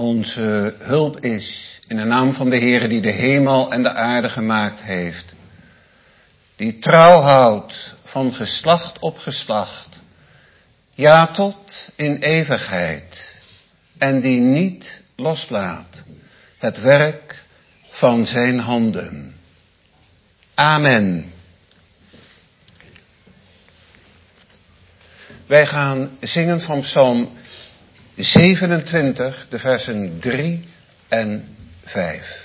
onze hulp is. In de naam van de Heere die de hemel en de aarde gemaakt heeft. Die trouw houdt van geslacht op geslacht. Ja, tot in eeuwigheid. En die niet loslaat het werk van zijn handen. Amen. Wij gaan zingen van Psalm 27, de versen 3 en 5.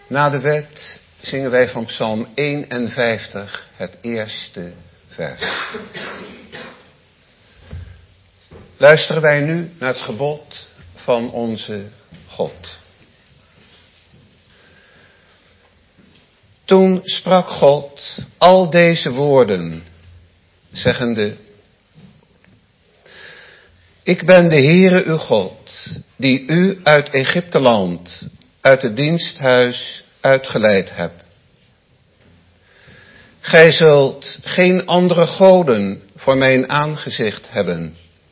Na de wet zingen wij van Psalm 51 het eerste vers. Luisteren wij nu naar het gebod van onze God. Toen sprak God al deze woorden, zeggende: Ik ben de Heere uw God, die u uit Egypteland, uit het diensthuis uitgeleid heb. Gij zult geen andere goden voor mijn aangezicht hebben.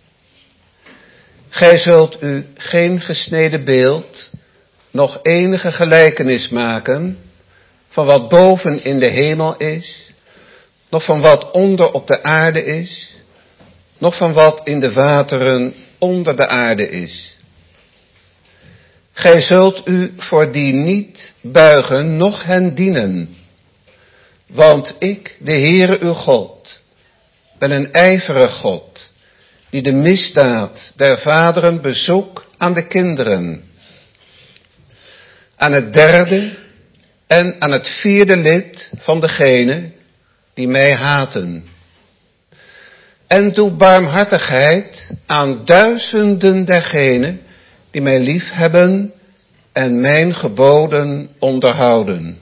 Gij zult u geen gesneden beeld, nog enige gelijkenis maken van wat boven in de hemel is, nog van wat onder op de aarde is, nog van wat in de wateren onder de aarde is. Gij zult u voor die niet buigen, noch hen dienen. Want ik, de Heere uw God, ben een ijverig God, die de misdaad der vaderen bezoek aan de kinderen, aan het derde en aan het vierde lid van degenen die mij haten. En doe barmhartigheid aan duizenden dergenen die mij lief hebben en mijn geboden onderhouden.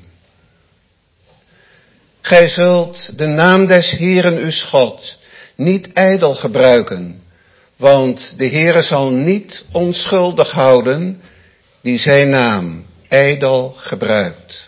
Gij zult de naam des Heeren uw God niet ijdel gebruiken, want de Heere zal niet onschuldig houden die zijn naam ijdel gebruikt.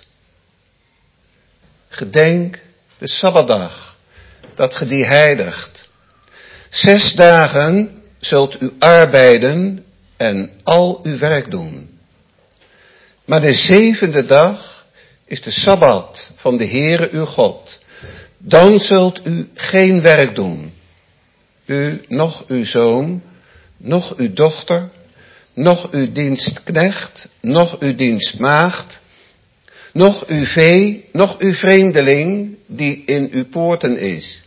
Gedenk de Sabbatdag, dat ge die heiligt. 6 dagen zult u arbeiden en al uw werk doen. Maar de 7e dag is de Sabbat van de Heere uw God. Dan zult u geen werk doen. U, noch uw zoon, noch uw dochter, noch uw dienstknecht, noch uw dienstmaagd, noch uw vee, noch uw vreemdeling die in uw poorten is.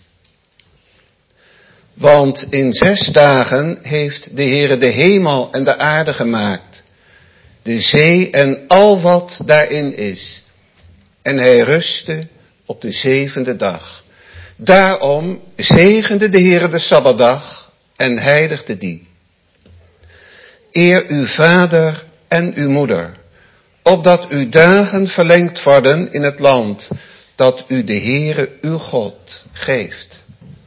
Want in 6 dagen heeft de Heere de hemel en de aarde gemaakt, de zee en al wat daarin is. En hij rustte op de 7e dag. Daarom zegende de Heere de Sabbatdag en heiligde die. Eer uw vader en uw moeder, opdat uw dagen verlengd worden in het land dat u de Heere uw God geeft.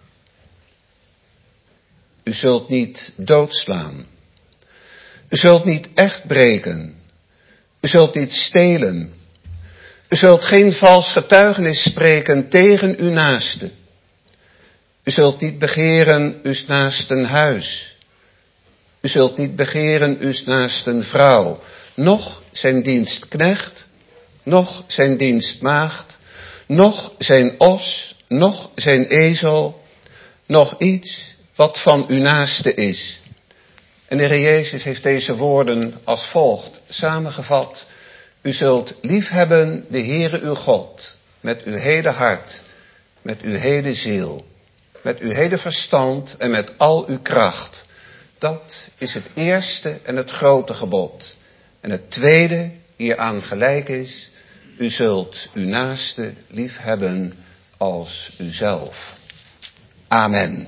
U zult niet doodslaan. U zult niet echt breken. U zult niet stelen. U zult geen vals getuigenis spreken tegen uw naaste. U zult niet begeren uw naasten huis. U zult niet begeren uw naasten vrouw, noch zijn dienstknecht, noch zijn dienstmaagd, noch zijn os, noch zijn ezel, noch iets wat van uw naaste is. En de Heer Jezus heeft deze woorden als volgt samengevat. U zult liefhebben de Heere uw God met uw hele hart, met uw hele ziel, met uw hele verstand en met al uw kracht. Dat is het eerste en het grote gebod. En het tweede hieraan gelijk is, u zult uw naaste liefhebben als uzelf. Amen.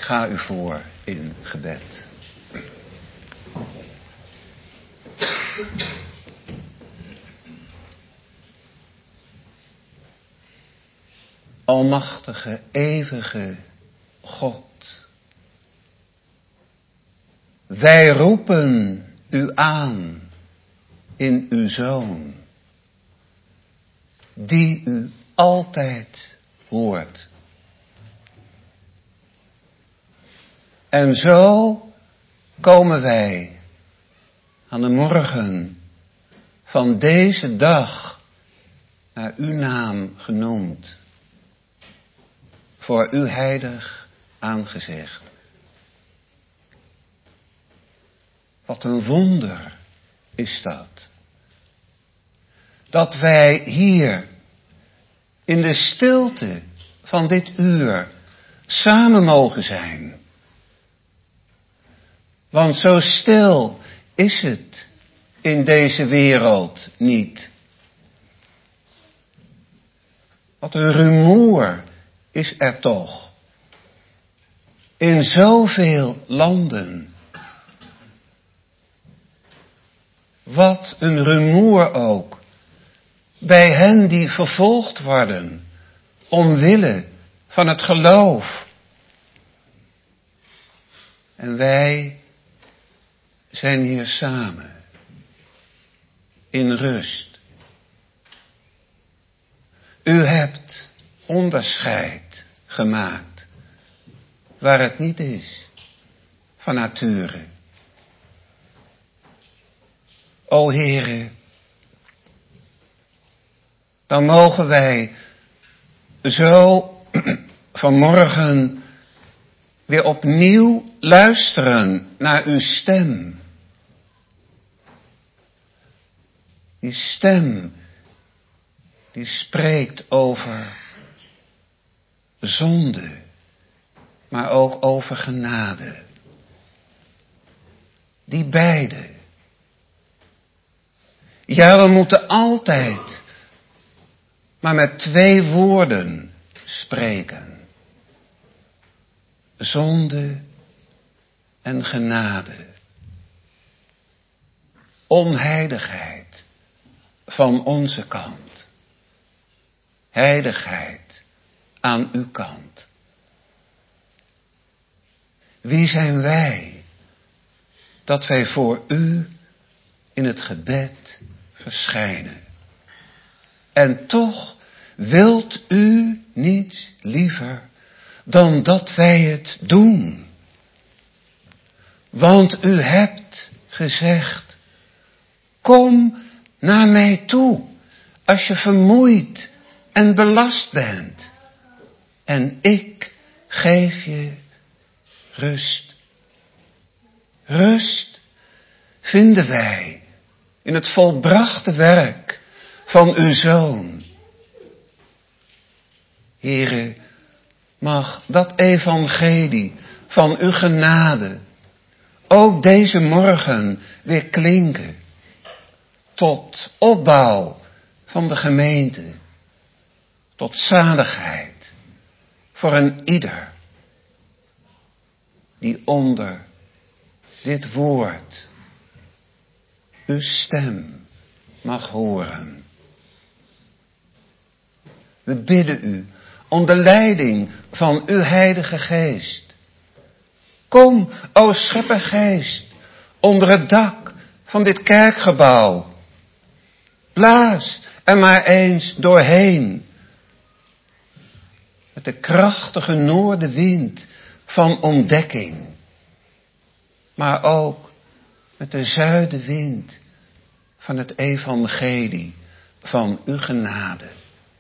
ga u voor in gebed. Almachtige, eeuwige God, wij roepen u aan in uw Zoon, die u altijd hoort. En zo komen wij aan de morgen van deze dag naar uw naam genoemd, voor uw heilig aangezicht. Wat een wonder is dat. Dat wij hier in de stilte van dit uur samen mogen zijn. Want zo stil is het in deze wereld niet. Wat een rumoer is er toch in zoveel landen. Wat een rumoer ook bij hen die vervolgd worden omwille van het geloof. En wij zijn hier samen in rust. U hebt onderscheid gemaakt waar het niet is van nature. O Heere, dan mogen wij zo vanmorgen weer opnieuw luisteren naar uw stem. Die stem die spreekt over zonde, maar ook over genade. Die beide. Ja, we moeten altijd maar met 2 woorden spreken. Zonde en genade. Onheiligheid van onze kant. Heiligheid aan uw kant. Wie zijn wij dat wij voor u in het gebed verschijnen? En toch wilt u niet liever dan dat wij het doen. Want u hebt gezegd, kom naar mij toe als je vermoeid en belast bent. En ik geef je rust. Rust vinden wij in het volbrachte werk van uw Zoon. Heere, mag dat evangelie van uw genade ook deze morgen weer klinken. Tot opbouw van de gemeente. Tot zaligheid voor een ieder die onder dit woord uw stem mag horen. We bidden u om de leiding van uw Heilige Geest. Kom, o Scheppergeest, onder het dak van dit kerkgebouw. Blaas er maar eens doorheen. Met de krachtige noordenwind van ontdekking. Maar ook met de zuidenwind van het evangelie van uw genade.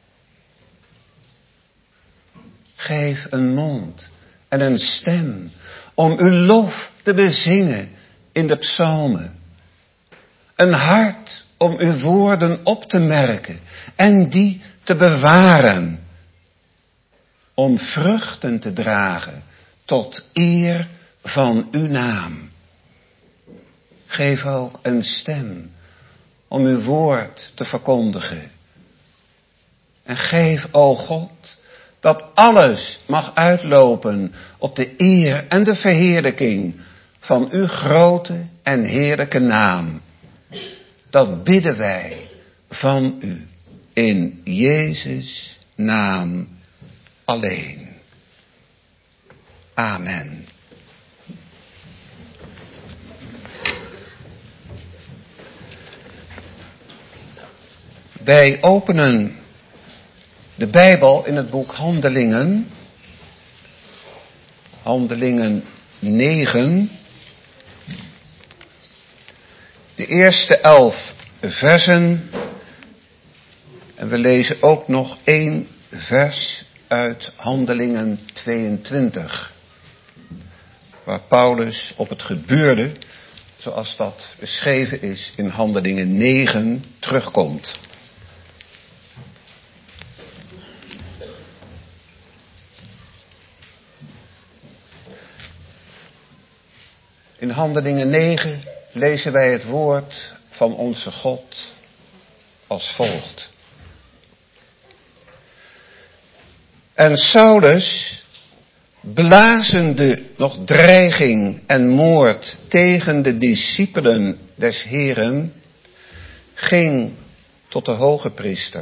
Geef een mond en een stem om uw lof te bezingen in de psalmen. Een hart om uw woorden op te merken en die te bewaren. Om vruchten te dragen tot eer van uw naam. Geef ook een stem om uw woord te verkondigen. En geef, o God, dat alles mag uitlopen op de eer en de verheerlijking van uw grote en heerlijke naam. Dat bidden wij van u in Jezus' naam alleen. Amen. Wij openen de Bijbel in het boek Handelingen. Handelingen 9. De eerste 11 versen. En we lezen ook nog 1 vers uit Handelingen 22. Waar Paulus op het gebeurde, zoals dat beschreven is in Handelingen 9, terugkomt. In Handelingen 9 lezen wij het woord van onze God als volgt. En Saulus, blazende nog dreiging en moord tegen de discipelen des Heren, ging tot de hoge priester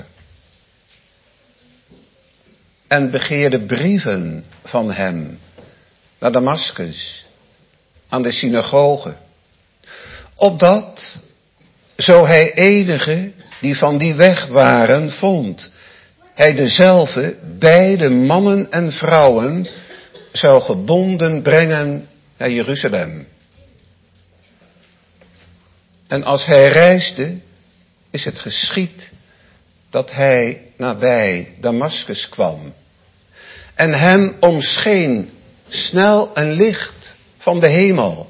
en begeerde brieven van hem naar Damaskus, aan de synagoge, opdat, zo hij enige die van die weg waren vond, hij dezelfde beide mannen en vrouwen zou gebonden brengen naar Jeruzalem. En als hij reisde, is het geschied dat hij nabij Damaskus kwam. En hem omscheen snel een licht van de hemel.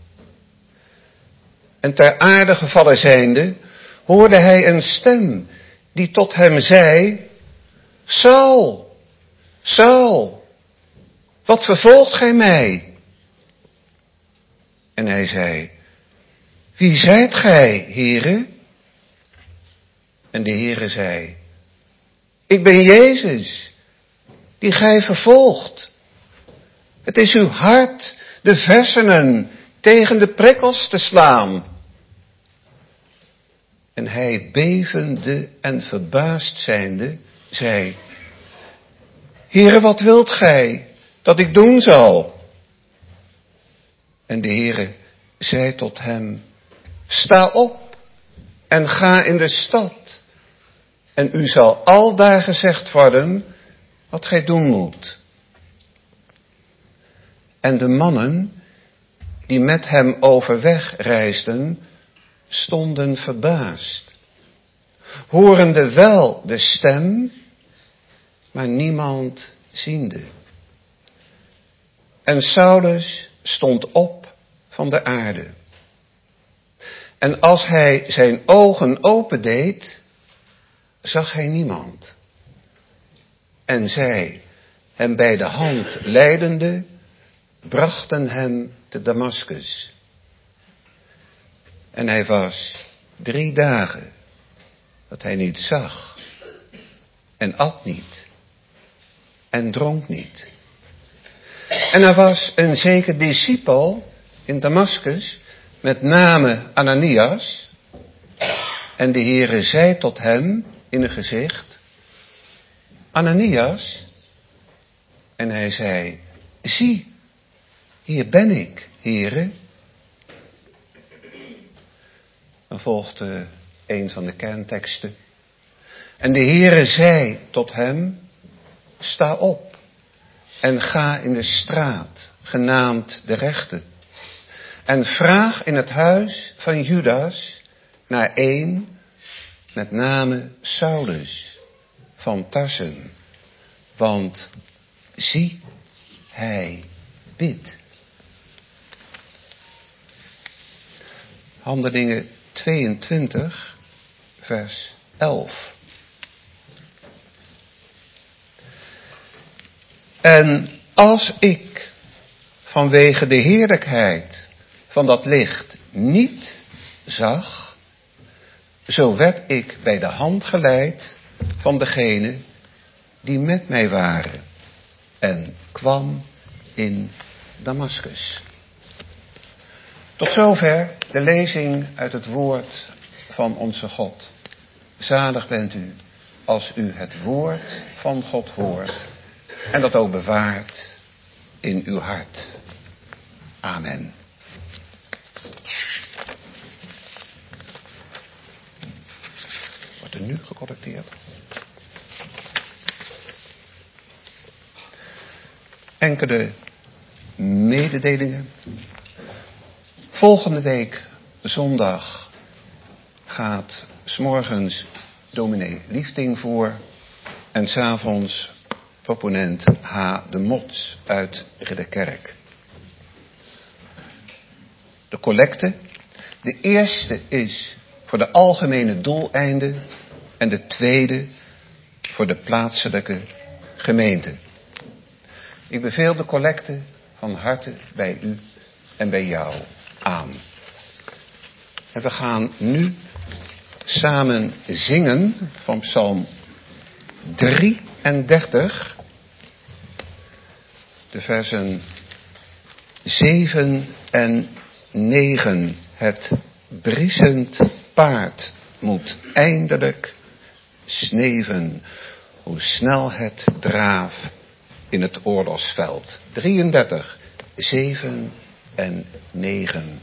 En ter aarde gevallen zijnde, hoorde hij een stem die tot hem zei: Saul, Saul, wat vervolgt gij mij? En hij zei: Wie zijt gij, Heere? En de Heere zei: Ik ben Jezus, die gij vervolgt. Het is uw hart de versenen tegen de prikkels te slaan. En hij, bevende en verbaasd zijnde, zei: Heere, wat wilt gij dat ik doen zal? En de Heere zei tot hem: Sta op en ga in de stad. En u zal aldaar gezegd worden wat gij doen moet. En de mannen die met hem overweg reisden, stonden verbaasd, horende wel de stem, maar niemand ziende. En Saulus stond op van de aarde. En als hij zijn ogen opendeed, zag hij niemand. En zij, hem bij de hand leidende, brachten hem te Damaskus. En hij was 3 dagen dat hij niet zag en at niet en dronk niet. En er was een zeker discipel in Damaskus met name Ananias. En de Heere zei tot hem in een gezicht: Ananias. En hij zei: Zie, hier ben ik, Heere. Dan volgt een van de kernteksten. En de Heere zei tot hem: Sta op en ga in de straat, genaamd de Rechte. En vraag in het huis van Judas naar een, met name Saulus van Tarsen. Want zie, hij bidt. Handelingen 22, vers 11. En als ik vanwege de heerlijkheid van dat licht niet zag, zo werd ik bij de hand geleid van degene die met mij waren en kwam in Damaskus. Tot zover de lezing uit het woord van onze God. Zalig bent u als u het woord van God hoort en dat ook bewaart in uw hart. Amen. Wordt er nu gecorrecteerd? Enkele mededelingen. Volgende week zondag gaat 's morgens dominee Liefding voor en 's avonds proponent H. de Mots uit Ridderkerk. De collecte. De eerste is voor de algemene doeleinden en de tweede voor de plaatselijke gemeente. Ik beveel de collecte van harte bij u en bij jou aan. En we gaan nu samen zingen van Psalm 33, de versen 7 en 9. Het briesend paard moet eindelijk sneven, hoe snel het draaf in het oorlogsveld. 33, 7 en 9.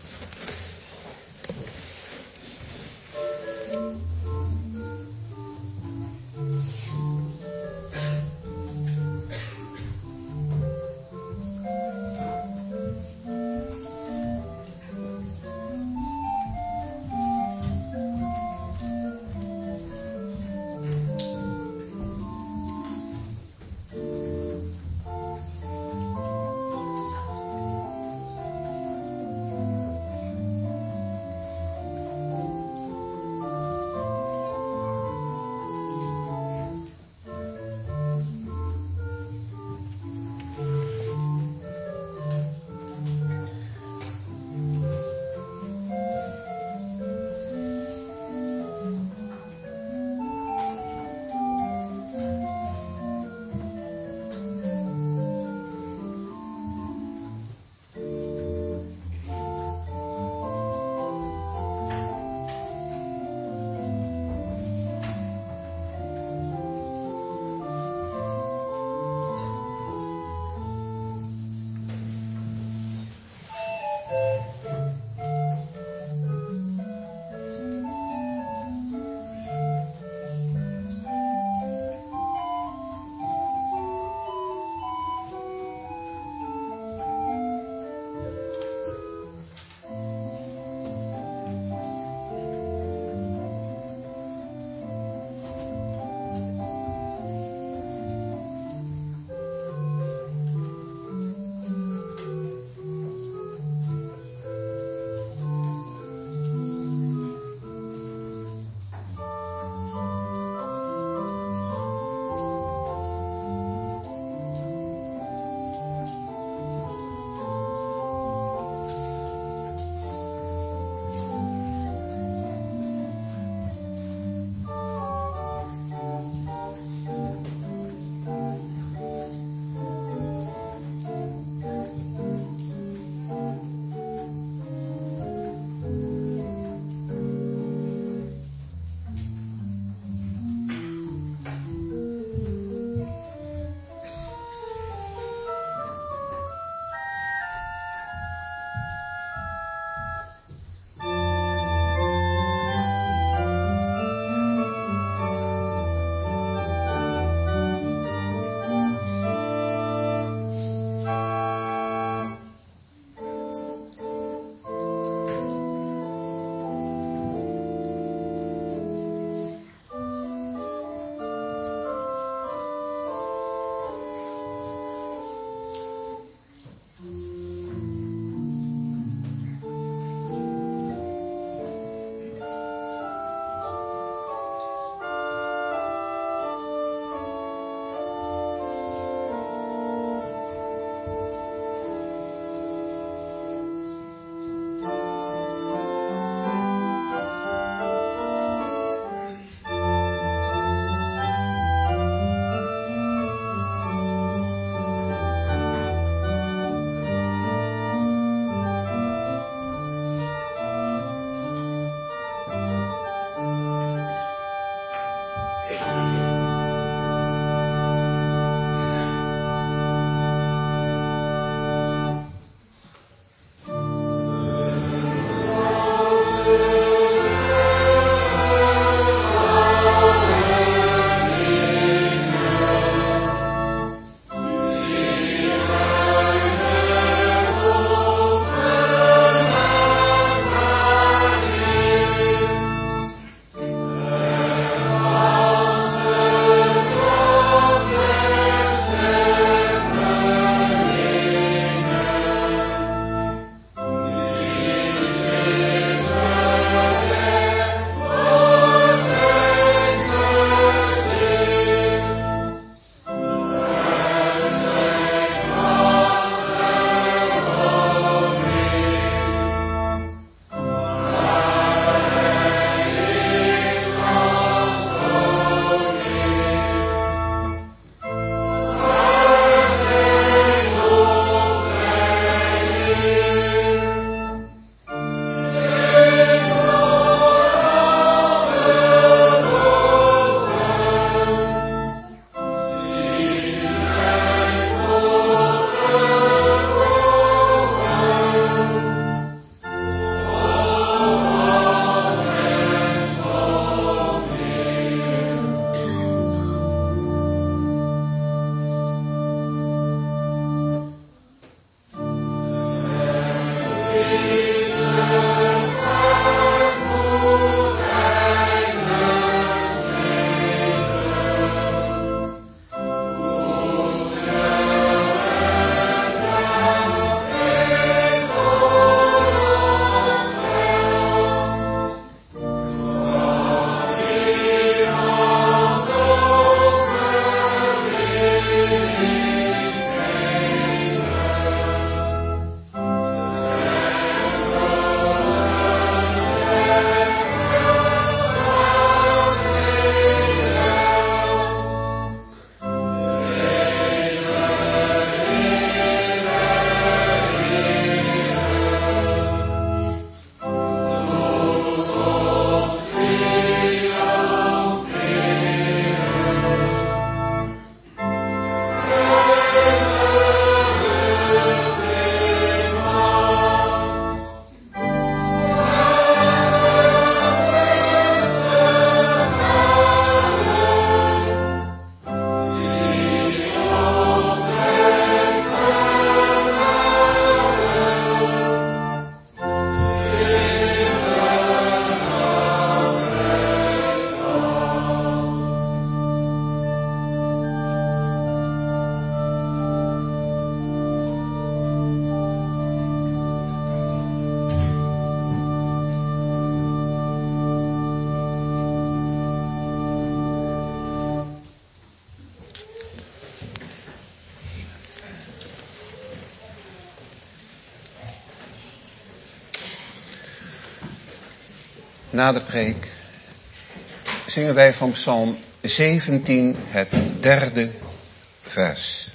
Na de preek zingen wij van Psalm 17 het 3e vers.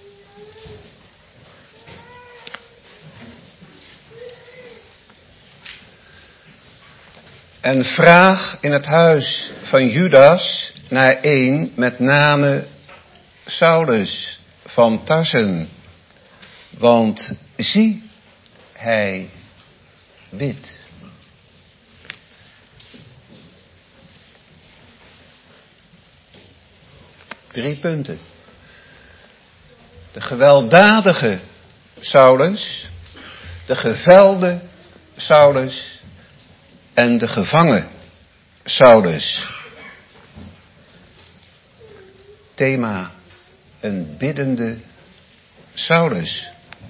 En vraag in het huis van Judas naar een met name Saulus van Tarsen, want zie, hij bidt. Drie punten. De gewelddadige Saulus, de gevelde Saulus en de gevangen Saulus. Thema: een biddende Saulus.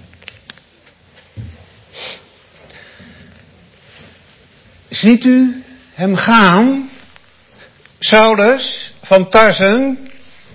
Ziet u hem gaan, Saulus van Tarsen?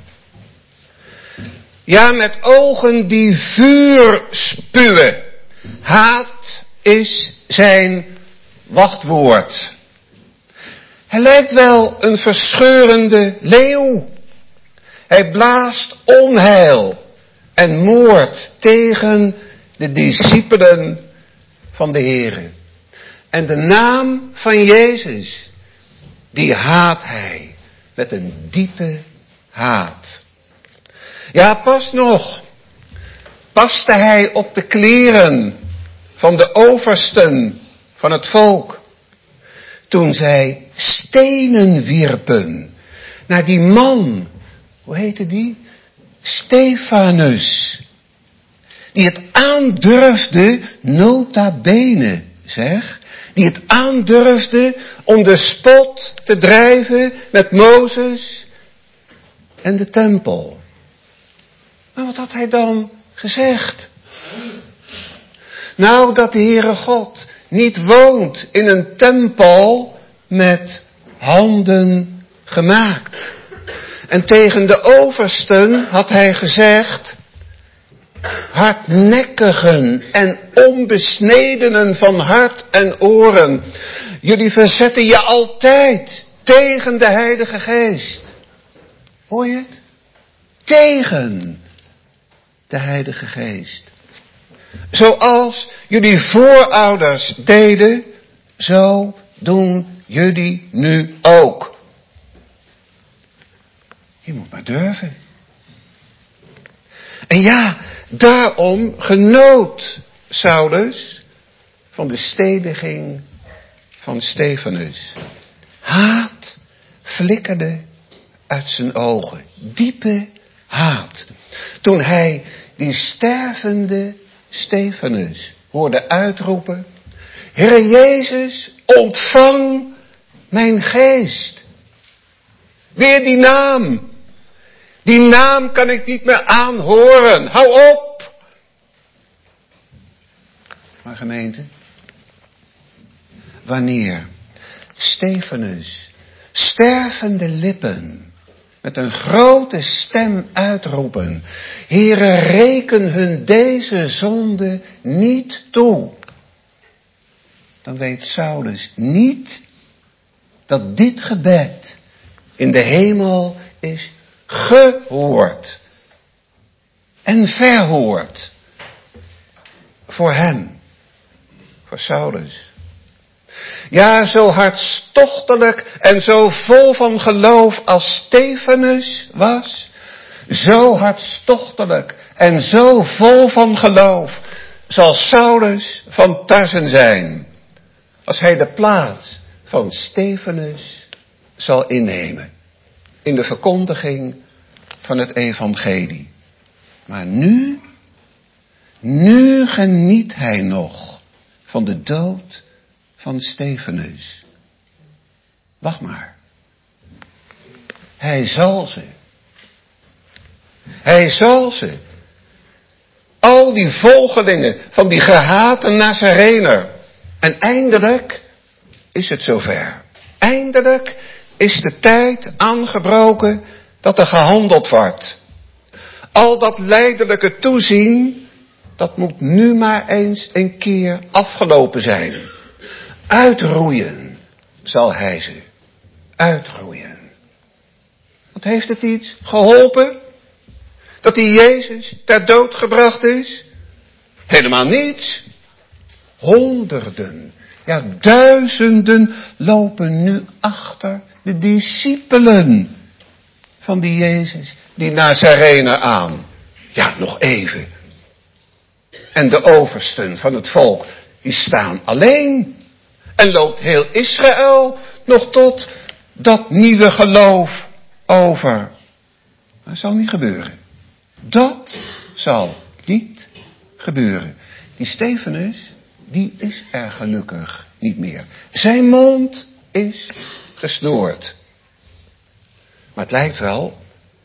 Ja, met ogen die vuur spuwen. Haat is zijn wachtwoord. Hij lijkt wel een verscheurende leeuw. Hij blaast onheil en moord tegen de discipelen van de Here. En de naam van Jezus, die haat hij met een diepe haat. Ja, pas nog paste hij op de kleren van de oversten van het volk, toen zij stenen wierpen naar die man, hoe heette die? Stefanus, die het aandurfde, nota bene zeg, die het aandurfde om de spot te drijven met Mozes en de tempel. Maar wat had hij dan gezegd? Nou, dat de Heere God niet woont in een tempel met handen gemaakt. En tegen de oversten had hij gezegd: hardnekkigen en onbesnedenen van hart en oren, jullie verzetten je altijd tegen de Heilige Geest. Hoor je het? Tegen de Heilige Geest. Zoals jullie voorouders deden, zo doen jullie nu ook. Je moet maar durven. En ja, daarom genoot Saulus van de stediging van Stefanus. Haat flikkerde uit zijn ogen. Diepe haat. Toen hij die stervende Stefanus hoorde uitroepen: Heere Jezus, ontvang mijn geest. Weer die naam. Die naam kan ik niet meer aanhoren. Hou op. Maar gemeente, wanneer Stefanus stervende lippen met een grote stem uitroepen: Heere, reken hun deze zonde niet toe. Dan weet Saulus niet dat dit gebed in de hemel is gehoord en verhoord voor hem, voor Saulus. Ja, zo hartstochtelijk en zo vol van geloof als Stefanus was, zo hartstochtelijk en zo vol van geloof zal Saulus van Tarsen zijn, als hij de plaats van Stefanus zal innemen in de verkondiging van het evangelie. Maar nu geniet hij nog van de dood van Stefanus. Wacht maar. Hij zal ze. Al die volgelingen van die gehate Nazarener. En eindelijk is het zover. Eindelijk is de tijd aangebroken dat er gehandeld wordt. Al dat lijdelijke toezien, dat moet nu maar eens een keer afgelopen zijn. Uitroeien zal hij ze uitroeien. Want heeft het iets geholpen? Dat die Jezus ter dood gebracht is? Helemaal niets. Honderden, ja duizenden lopen nu achter de discipelen van die Jezus, die Nazarener aan. Ja, nog even. En de oversten van het volk, die staan alleen. En loopt heel Israël nog tot dat nieuwe geloof over. Dat zal niet gebeuren. Dat zal niet gebeuren. Die Stefanus, die is er gelukkig niet meer. Zijn mond is gesnoerd. Maar het lijkt wel.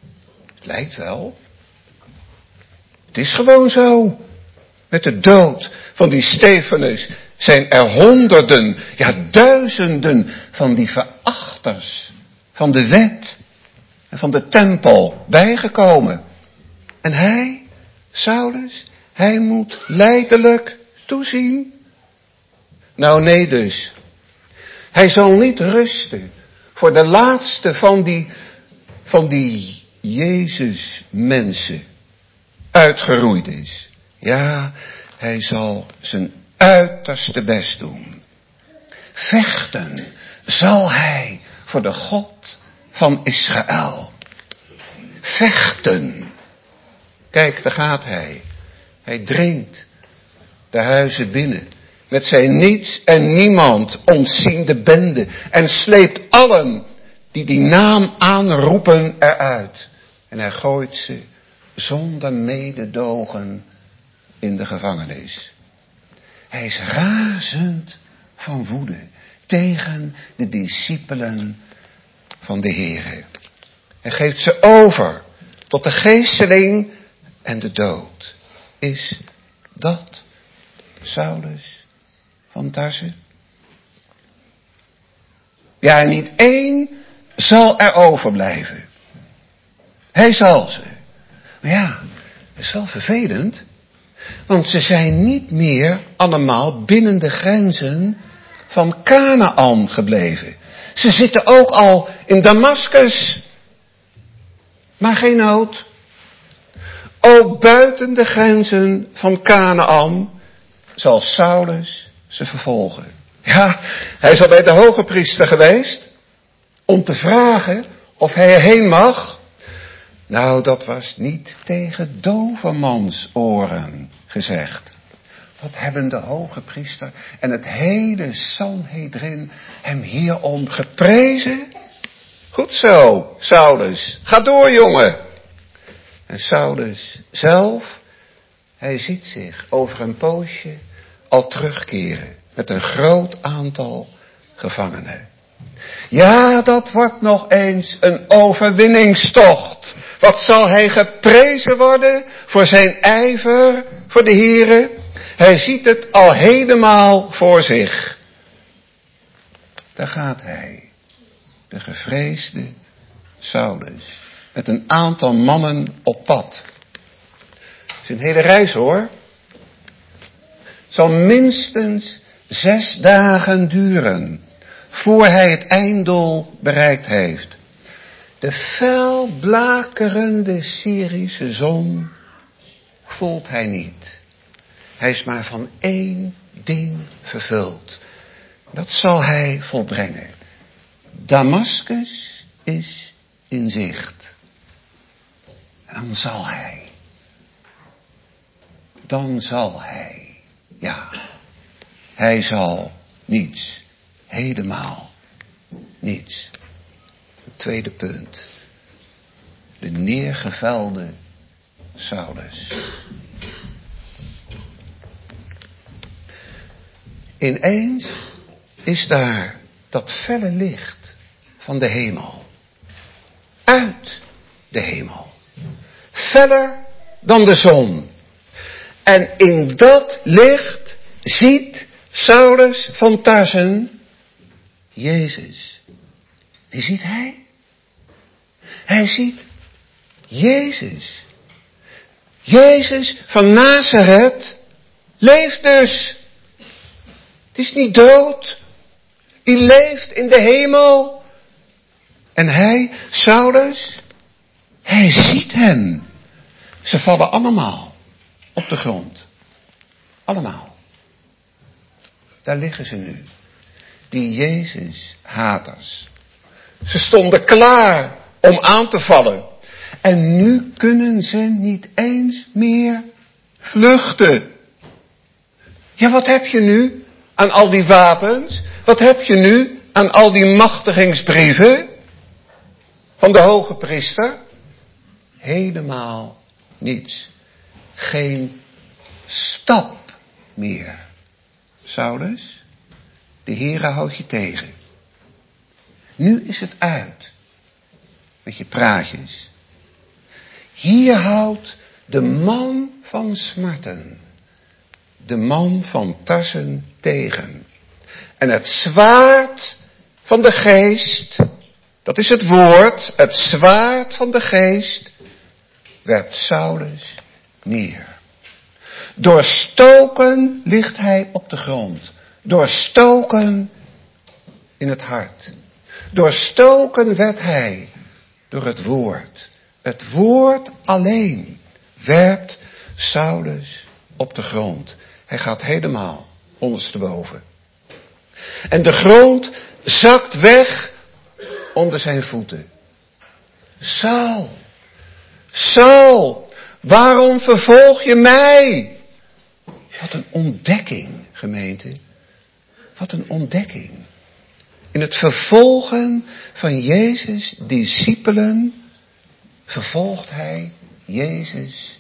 Het is gewoon zo. Met de dood van die Stefanus zijn er honderden, ja duizenden van die verachters van de wet en van de tempel bijgekomen. En hij, Saulus, hij moet lijdelijk toezien. Nou nee dus. Hij zal niet rusten voor de laatste van die Jezus mensen uitgeroeid is. Ja, hij zal zijn uiterste best doen. Vechten zal hij voor de God van Israël. Vechten. Kijk, daar gaat hij. Hij dringt de huizen binnen. Met zijn niets en niemand ontziende bende. En sleept allen die naam aanroepen eruit. En hij gooit ze zonder mededogen in de gevangenis. Hij is razend van woede tegen de discipelen van de Heere. Hij geeft ze over tot de geesteling en de dood. Is dat Saulus van Tarse? Ja, niet één zal er overblijven. Hij zal ze. Maar ja, dat is wel vervelend. Want ze zijn niet meer allemaal binnen de grenzen van Kanaan gebleven. Ze zitten ook al in Damaskus. Maar geen nood. Ook buiten de grenzen van Kanaan zal Saulus ze vervolgen. Ja, hij is al bij de hoge priester geweest om te vragen of hij erheen mag. Nou, dat was niet tegen dovermans oren gezegd. Wat hebben de hoge priester en het hele Sanhedrin hem hierom geprezen? Goed zo, Saulus. Ga door, jongen. En Saulus zelf, hij ziet zich over een poosje al terugkeren met een groot aantal gevangenen. Ja, dat wordt nog eens een overwinningstocht. Wat zal hij geprezen worden voor zijn ijver voor de Heere? Hij ziet het al helemaal voor zich. Daar gaat hij, de gevreesde Saulus, met een aantal mannen op pad. Het is een hele reis hoor. Het zal minstens 6 dagen duren voor hij het einddoel bereikt heeft. De fel blakerende Syrische zon voelt hij niet. Hij is maar van één ding vervuld. Dat zal hij volbrengen. Damaskus is in zicht. En dan zal hij, ja, hij zal niets, helemaal niets. Het tweede punt. De neergevelde Saulus. Ineens is daar dat felle licht van de hemel. Uit de hemel. Feller dan de zon. En in dat licht ziet Saulus van Tarsen Jezus. Wie ziet hij? Hij ziet Jezus. Jezus van Nazareth leeft dus. Die is niet dood. Die die leeft in de hemel. En hij, Saulus, hij ziet hen. Ze vallen allemaal op de grond. Allemaal. Daar liggen ze nu. Die Jezus-haters. Ze stonden klaar om aan te vallen. En nu kunnen ze niet eens meer vluchten. Ja, wat heb je nu aan al die wapens? Wat heb je nu aan al die machtigingsbrieven van de hoge priester? Helemaal niets. Geen stap meer. Saulus, de Heere houdt je tegen. Nu is het uit met je praatjes. Hier houdt de man van smarten, de man van Tarsen tegen. En het zwaard van de geest, dat is het woord, het zwaard van de geest, werpt Saulus neer. Doorstoken ligt hij op de grond. Doorstoken in het hart. Doorstoken werd hij door het woord. Het woord alleen werpt Saulus op de grond. Hij gaat helemaal ondersteboven. En de grond zakt weg onder zijn voeten. Saul, Saul, waarom vervolg je mij? Wat een ontdekking, gemeente. Wat een ontdekking. In het vervolgen van Jezus' discipelen vervolgt hij Jezus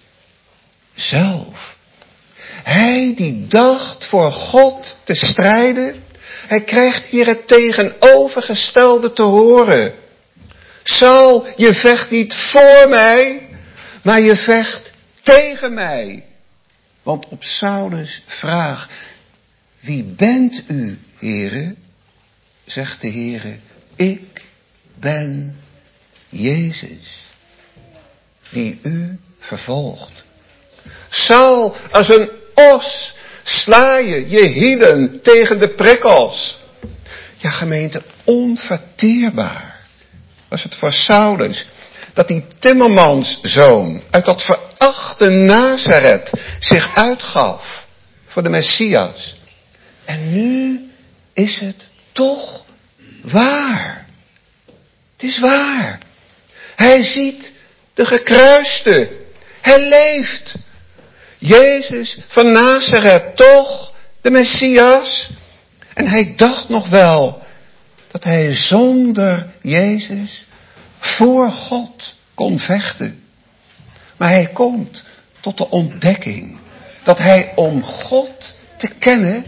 zelf. Hij die dacht voor God te strijden, hij krijgt hier het tegenovergestelde te horen. Saul, je vecht niet voor mij, maar je vecht tegen mij. Want op Saulus' vraag, wie bent u, Heere? Zegt de Heere, ik ben Jezus, die u vervolgt. Saul, als een os sla je hielen tegen de prikkels. Ja, gemeente, onverteerbaar was het voor Saulus dat die timmermanszoon uit dat verachte Nazareth zich uitgaf voor de Messias. En nu is het toch waar. Het is waar. Hij ziet de gekruiste. Hij leeft. Jezus van Nazareth, toch de Messias. En hij dacht nog wel dat hij zonder Jezus voor God kon vechten. Maar hij komt tot de ontdekking dat hij om God te kennen,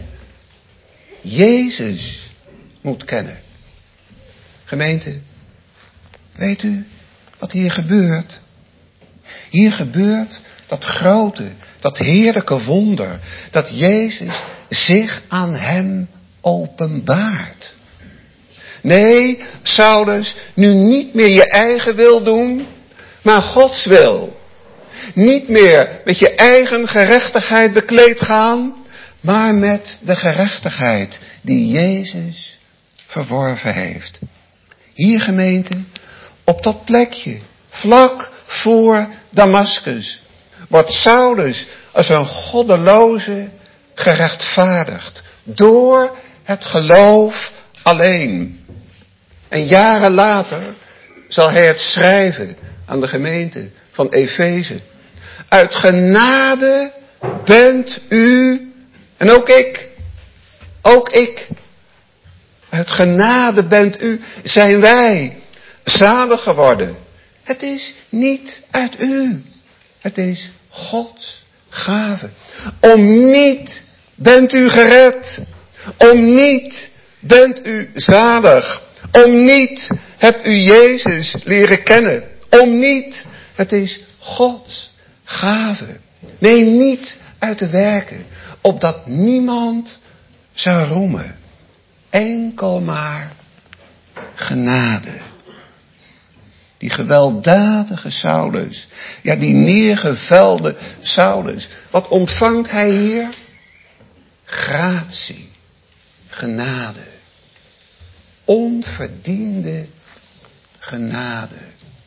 Jezus moet kennen. Gemeente, weet u wat hier gebeurt? Hier gebeurt dat grote, dat heerlijke wonder, dat Jezus zich aan hem openbaart. Nee, Saulus, nu niet meer je eigen wil doen, maar Gods wil. Niet meer met je eigen gerechtigheid bekleed gaan, maar met de gerechtigheid die Jezus verworven heeft. Hier, gemeente, op dat plekje, vlak voor Damaskus, wordt Saulus als een goddeloze gerechtvaardigd door het geloof alleen. En jaren later zal hij het schrijven aan de gemeente van Efeze. Uit genade bent u, en ook ik, uit genade bent u, zijn wij zalig geworden. Het is niet uit u, het is Gods gave. Om niet bent u gered, om niet bent u zalig, om niet hebt u Jezus leren kennen, om niet, het is Gods gave. Nee, niet uit de werken, opdat niemand zou roemen. Enkel maar genade. Die gewelddadige Saulus, ja, die neergevelde Saulus, wat ontvangt hij hier? Gratie, genade. onverdiende genade.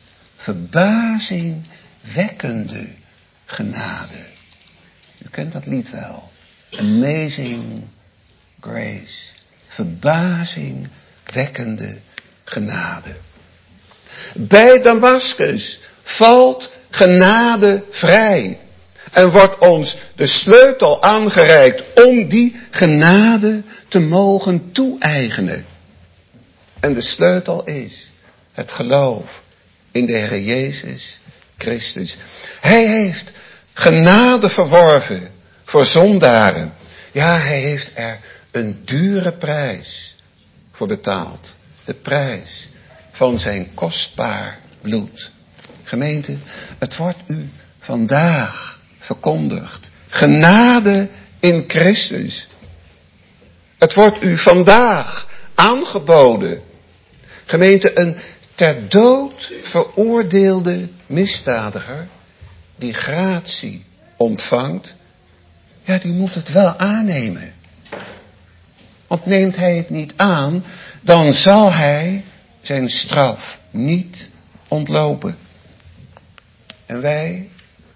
Verbazingwekkende genade. U kent dat lied wel. Amazing grace. Verbazingwekkende genade. Bij Damascus valt genade vrij. En wordt ons de sleutel aangereikt om die genade te mogen toe-eigenen. En de sleutel is het geloof in de Heer Jezus Christus. Hij heeft genade verworven voor zondaren. Ja, hij heeft er een dure prijs voor betaald. De prijs van zijn kostbaar bloed. Gemeente, het wordt u vandaag verkondigd. Genade in Christus. Het wordt u vandaag aangeboden. Gemeente, een ter dood veroordeelde misdadiger die gratie ontvangt, ja, die moet het wel aannemen. Want neemt hij het niet aan, dan zal hij zijn straf niet ontlopen. En wij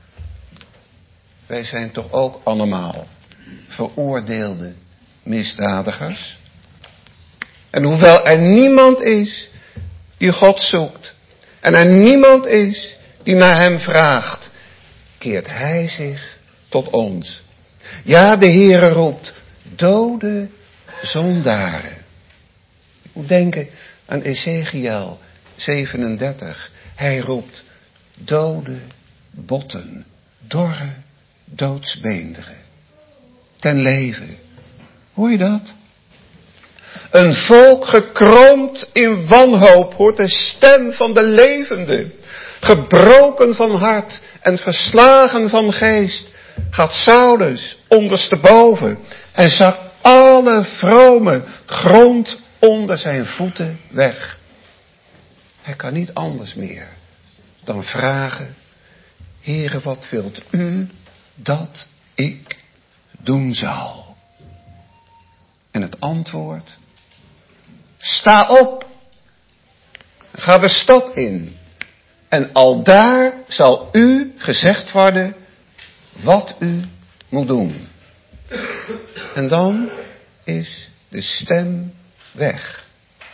zijn toch ook allemaal veroordeelde misdadigers. En hoewel er niemand is die God zoekt, en er niemand is die naar hem vraagt, keert hij zich tot ons. Ja, de Heere roept dode zondaren. Ik moet denken aan Ezekiel 37. Hij roept dode botten, dorre doodsbeenderen ten leven. Hoor je dat? Een volk gekroond in wanhoop hoort de stem van de levende. Gebroken van hart en verslagen van geest gaat Saulus ondersteboven en zakt alle vrome grond onder zijn voeten weg. Hij kan niet anders meer dan vragen: Heere, wat wilt u dat ik doen zal? En het antwoord: sta op, ga de stad in en aldaar zal u gezegd worden wat u moet doen. En dan is de stem weg.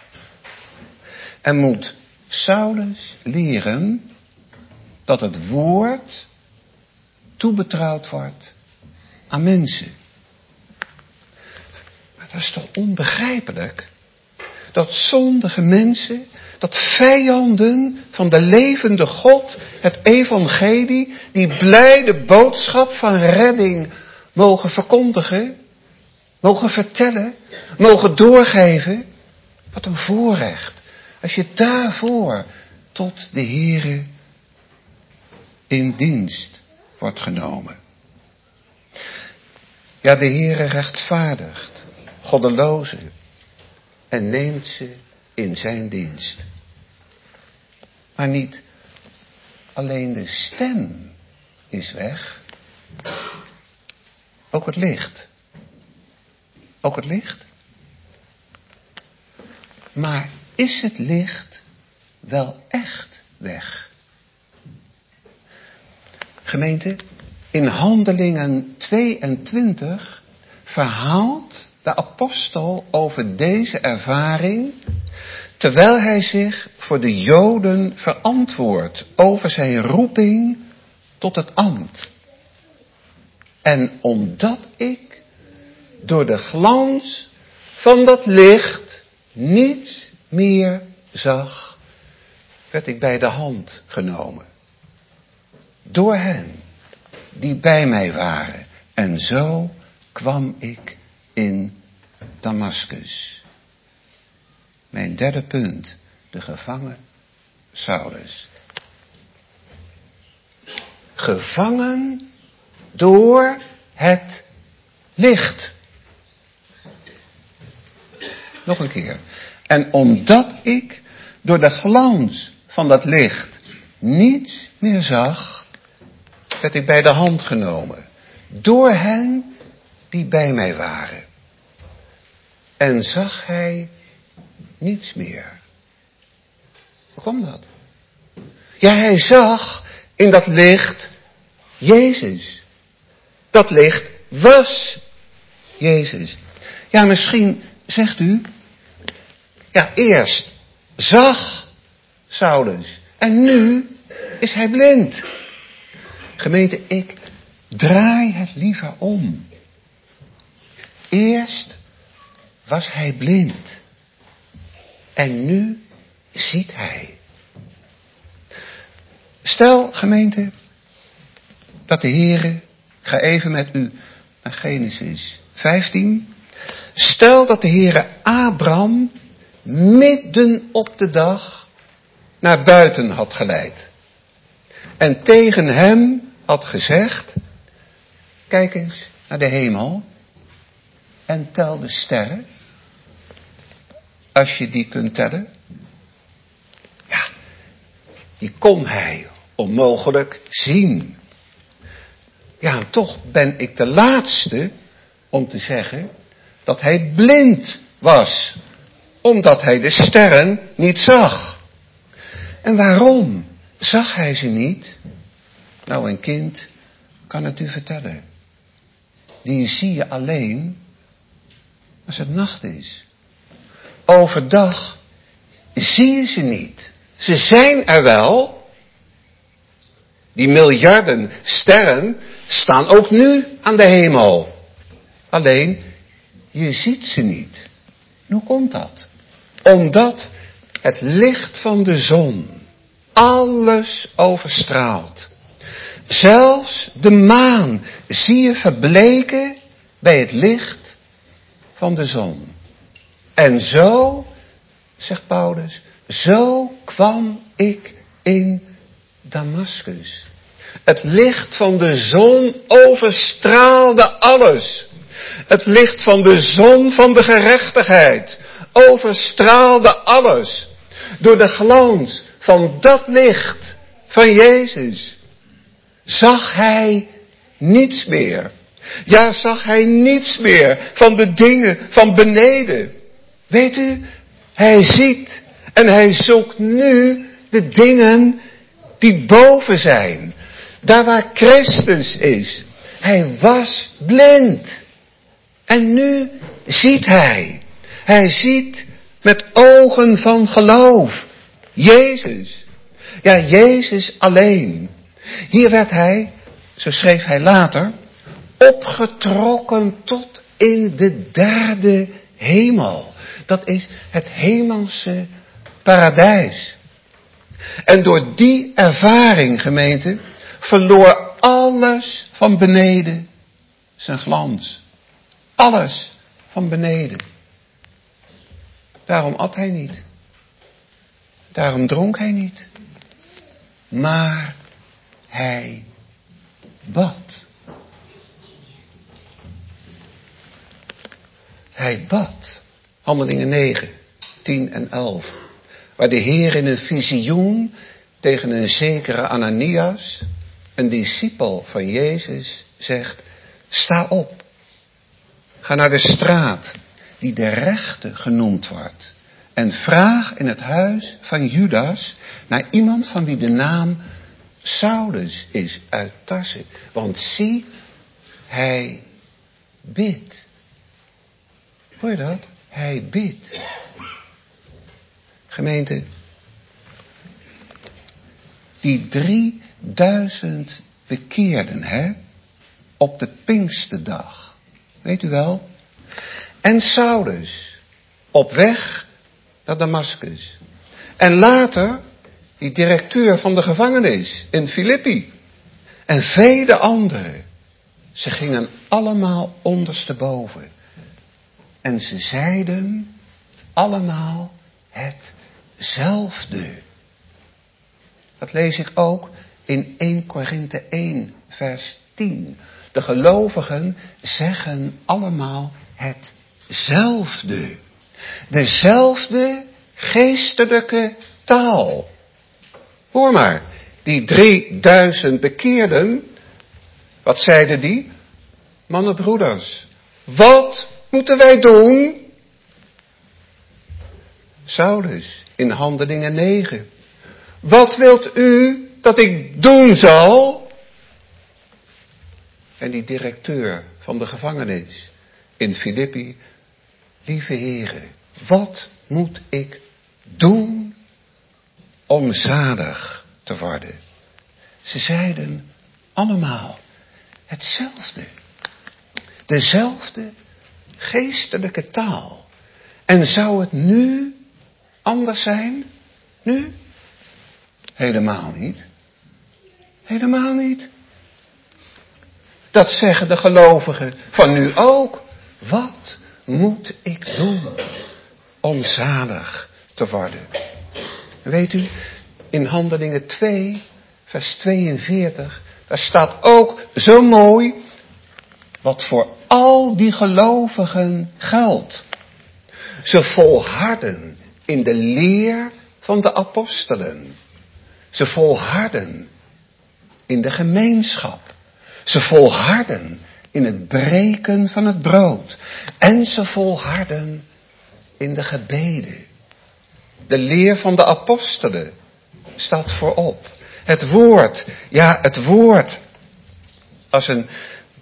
En moet Saulus leren dat het woord toebetrouwd wordt aan mensen. Maar dat is toch onbegrijpelijk? Dat zondige mensen, dat vijanden van de levende God, het evangelie, die blijde boodschap van redding mogen verkondigen, mogen vertellen, mogen doorgeven. Wat een voorrecht. Als je daarvoor tot de Heere in dienst wordt genomen. Ja, de Heere rechtvaardigt goddelozen en neemt ze in zijn dienst. Maar niet alleen de stem is weg, ook het licht. Ook het licht. Maar is het licht wel echt weg? Gemeente, in Handelingen 22 verhaalt de apostel over deze ervaring, terwijl hij zich voor de Joden verantwoordt over zijn roeping tot het ambt. En omdat ik door de glans van dat licht niets meer zag, werd ik bij de hand genomen. Door hen die bij mij waren. En zo kwam ik in Damascus. Mijn derde punt. De gevangen Saulus. Gevangen door het licht. Nog een keer. En omdat ik door de glans van dat licht niets meer zag, werd ik bij de hand genomen. Door hen die bij mij waren. En zag hij niets meer. Hoe kwam dat? Ja, hij zag in dat licht Jezus. Dat licht was Jezus. Ja, misschien zegt u, ja, eerst zag Saulus en nu is hij blind. Gemeente, ik draai het liever om. Eerst was hij blind en nu ziet hij. Stel, gemeente, dat de Heere, ga even met u naar Genesis 15. Stel dat de Heere Abraham midden op de dag naar buiten had geleid. En tegen hem had gezegd, kijk eens naar de hemel en tel de sterren. Als je die kunt tellen. Ja, die kon hij onmogelijk zien. Ja, en toch ben ik de laatste om te zeggen dat hij blind was. Omdat hij de sterren niet zag. En waarom zag hij ze niet? Nou, een kind kan het u vertellen. Die zie je alleen als het nacht is. Overdag zie je ze niet. Ze zijn er wel. Die miljarden sterren staan ook nu aan de hemel. Alleen, je ziet ze niet. Hoe komt dat? Omdat het licht van de zon alles overstraalt. Zelfs de maan zie je verbleken bij het licht van de zon. En zo, zegt Paulus, zo kwam ik in Damaskus. Het licht van de zon overstraalde alles. Het licht van de zon van de gerechtigheid overstraalde alles. Door de glans van dat licht van Jezus zag hij niets meer. Ja, zag hij niets meer van de dingen van beneden. Weet u, hij ziet en hij zoekt nu de dingen die boven zijn. Daar waar Christus is. Hij was blind. En nu ziet hij. Hij ziet met ogen van geloof. Jezus. Ja, Jezus alleen. Hier werd hij, zo schreef hij later, opgetrokken tot in de derde hemel. Dat is het hemelse paradijs. En door die ervaring, gemeente, verloor alles van beneden zijn glans. Alles van beneden. Daarom at hij niet. Daarom dronk hij niet. Maar hij bad. Hij bad. Handelingen 9, 10 en 11. Waar de Heer in een visioen tegen een zekere Ananias, een discipel van Jezus, zegt, sta op. Ga naar de straat die de rechte genoemd wordt. En vraag in het huis van Judas naar iemand van wie de naam Saulus is uit Tarsus. Want zie, hij bidt. Hoor je dat? Hij bidt. Gemeente, die 3000 bekeerden, op de Pinksterdag. Weet u wel? En Saulus, op weg naar Damaskus. En later, die directeur van de gevangenis in Filippi. En vele anderen. Ze gingen allemaal ondersteboven. En ze zeiden allemaal hetzelfde. Dat lees ik ook in 1 Korinthe 1 vers 10. De gelovigen zeggen allemaal hetzelfde. Dezelfde geestelijke taal. Hoor maar, die 3000 bekeerden, wat zeiden die? Mannen, broeders, wat moeten wij doen? Saulus in Handelingen 9. Wat wilt u dat ik doen zal? En die directeur van de gevangenis in Filippi. Lieve heren, wat moet ik doen om zalig te worden? Ze zeiden allemaal hetzelfde. Dezelfde geestelijke taal. En zou het nu anders zijn? Nu? Helemaal niet. Helemaal niet. Dat zeggen de gelovigen van nu ook. Wat moet ik doen om zalig te worden? Weet u, in Handelingen 2, vers 42, daar staat ook zo mooi wat voor al die gelovigen geldt. Ze volharden in de leer van de apostelen. Ze volharden in de gemeenschap. Ze volharden in het breken van het brood. En ze volharden in de gebeden. De leer van de apostelen staat voorop. Het woord als een,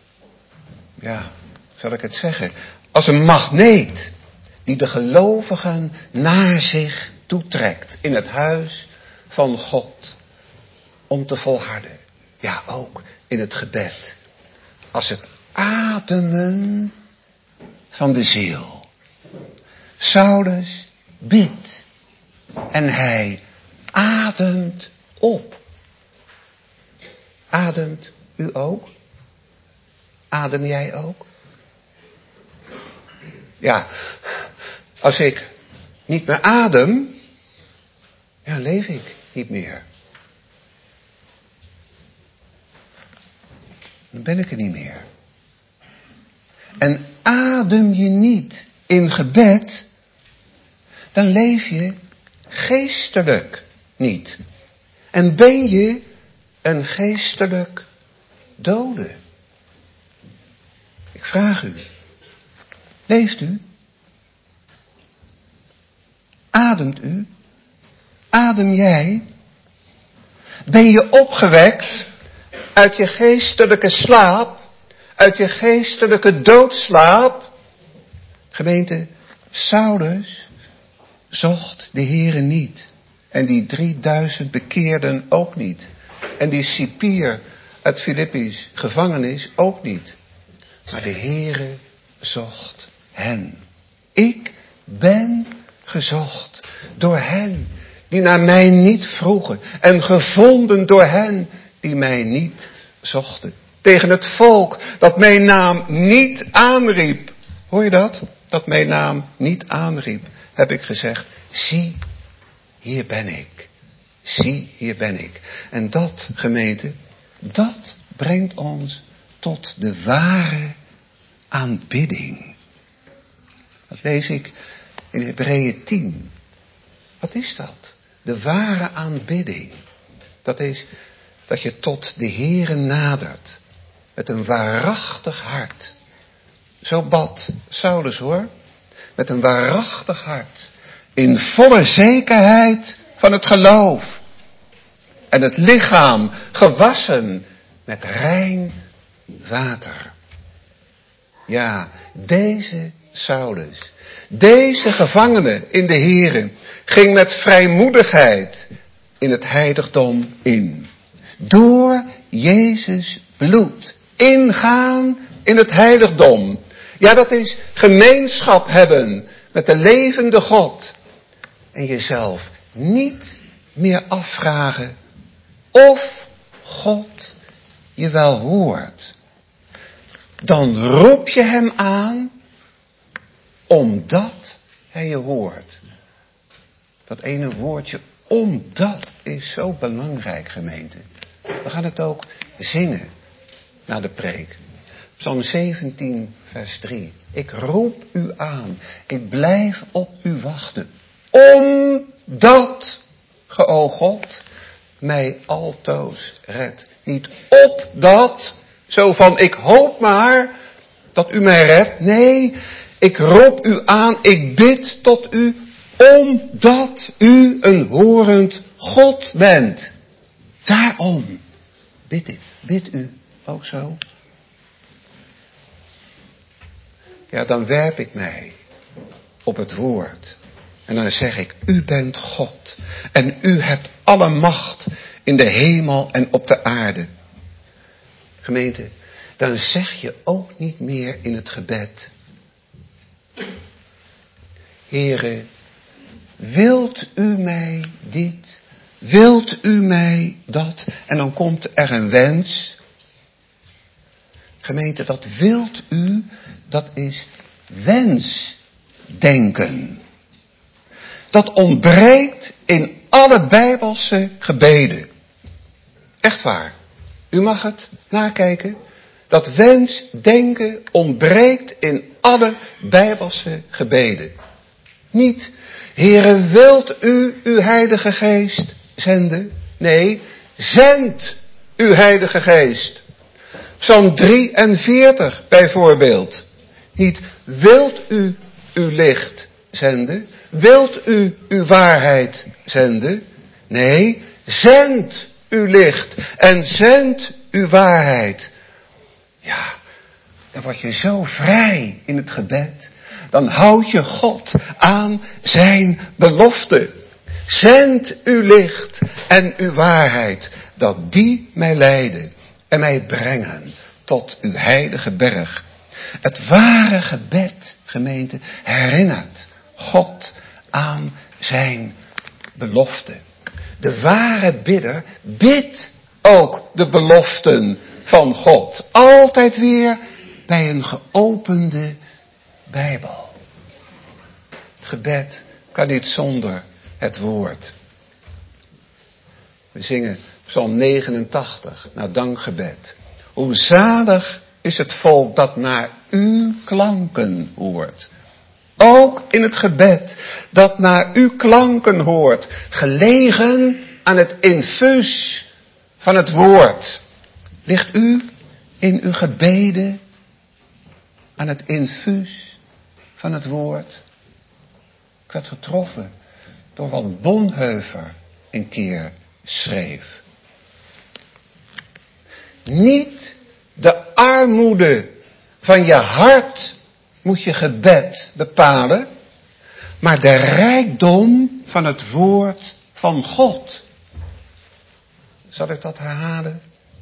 zal ik het zeggen, als een magneet die de gelovigen naar zich toetrekt in het huis van God. Om te volharden. Ja, ook in het gebed. Als het ademen van de ziel. Saulus bidt. En hij ademt op. Ademt u ook? Adem jij ook? Ja, als ik niet meer adem, leef ik niet meer. Dan ben ik er niet meer. En adem je niet in gebed, dan leef je geestelijk niet. En ben je een geestelijk dode. Ik vraag u, leeft u? Ademt u? Adem jij? Ben je opgewekt uit je geestelijke slaap? Uit je geestelijke doodslaap? Gemeente, Saulus zocht de Heere niet. En die 3000 bekeerden ook niet. En die cipier uit Filippi's gevangenis ook niet. Maar de Heere zocht hen. Ik ben gezocht door hen die naar mij niet vroegen. En gevonden door hen die mij niet zochten. Tegen het volk dat mijn naam niet aanriep. Hoor je dat? Dat mijn naam niet aanriep. Heb ik gezegd, zie, hier ben ik. Zie, hier ben ik. En dat, gemeente, dat brengt ons tot de ware aanbidding. Dat lees ik in Hebreeën 10. Wat is dat? De ware aanbidding. Dat is dat je tot de Heere nadert. Met een waarachtig hart. Zo bad Saulus hoor. Met een waarachtig hart. In volle zekerheid van het geloof. En het lichaam gewassen met rein water. Ja, deze Saulus, deze gevangene in de Heere, ging met vrijmoedigheid in het heiligdom in. Door Jezus bloed. Ingaan in het heiligdom. Ja, dat is gemeenschap hebben met de levende God. En jezelf niet meer afvragen of God je wel hoort. Dan roep je hem aan omdat hij je hoort. Dat ene woordje omdat is zo belangrijk, gemeente. We gaan het ook zingen na de preek. Psalm 17 vers 3. Ik roep u aan. Ik blijf op u wachten. Omdat ge, o God, mij altoos redt. Niet opdat, zo van ik hoop maar dat u mij redt. Nee, ik roep u aan. Ik bid tot u Omdat u een horend God bent. Daarom bid u ook zo. Ja, dan werp ik mij op het woord. En dan zeg ik, u bent God. En u hebt alle macht in de hemel en op de aarde. Gemeente, dan zeg je ook niet meer in het gebed. Heere, wilt u mij dit? Wilt u mij dat? En dan komt er een wens. Gemeente, dat wilt u, dat is wensdenken. Dat ontbreekt in alle Bijbelse gebeden. Echt waar. U mag het nakijken. Dat wensdenken ontbreekt in alle Bijbelse gebeden. Niet, Heere, wilt u uw Heilige Geest zenden? Nee, zend uw Heilige Geest. Psalm 43 bijvoorbeeld. Niet, wilt u uw licht zenden? Wilt u uw waarheid zenden? Nee, zend uw licht en zend uw waarheid. Ja, dan word je zo vrij in het gebed. Dan houd je God aan zijn belofte. Zend uw licht en uw waarheid, dat die mij leiden en mij brengen tot uw heilige berg. Het ware gebed, gemeente, herinnert God aan zijn belofte. De ware bidder bidt ook de beloften van God. Altijd weer bij een geopende Bijbel. Het gebed kan niet zonder het woord. We zingen Psalm 89, naar dankgebed. Hoe zalig is het volk dat naar uw klanken hoort. Ook in het gebed dat naar uw klanken hoort. Gelegen aan het infuus van het woord. Ligt u in uw gebeden aan het infuus van het woord? Ik werd getroffen door wat Bonhoeffer een keer schreef. Niet de armoede van je hart moet je gebed bepalen, maar de rijkdom van het woord van God. Zal ik dat herhalen?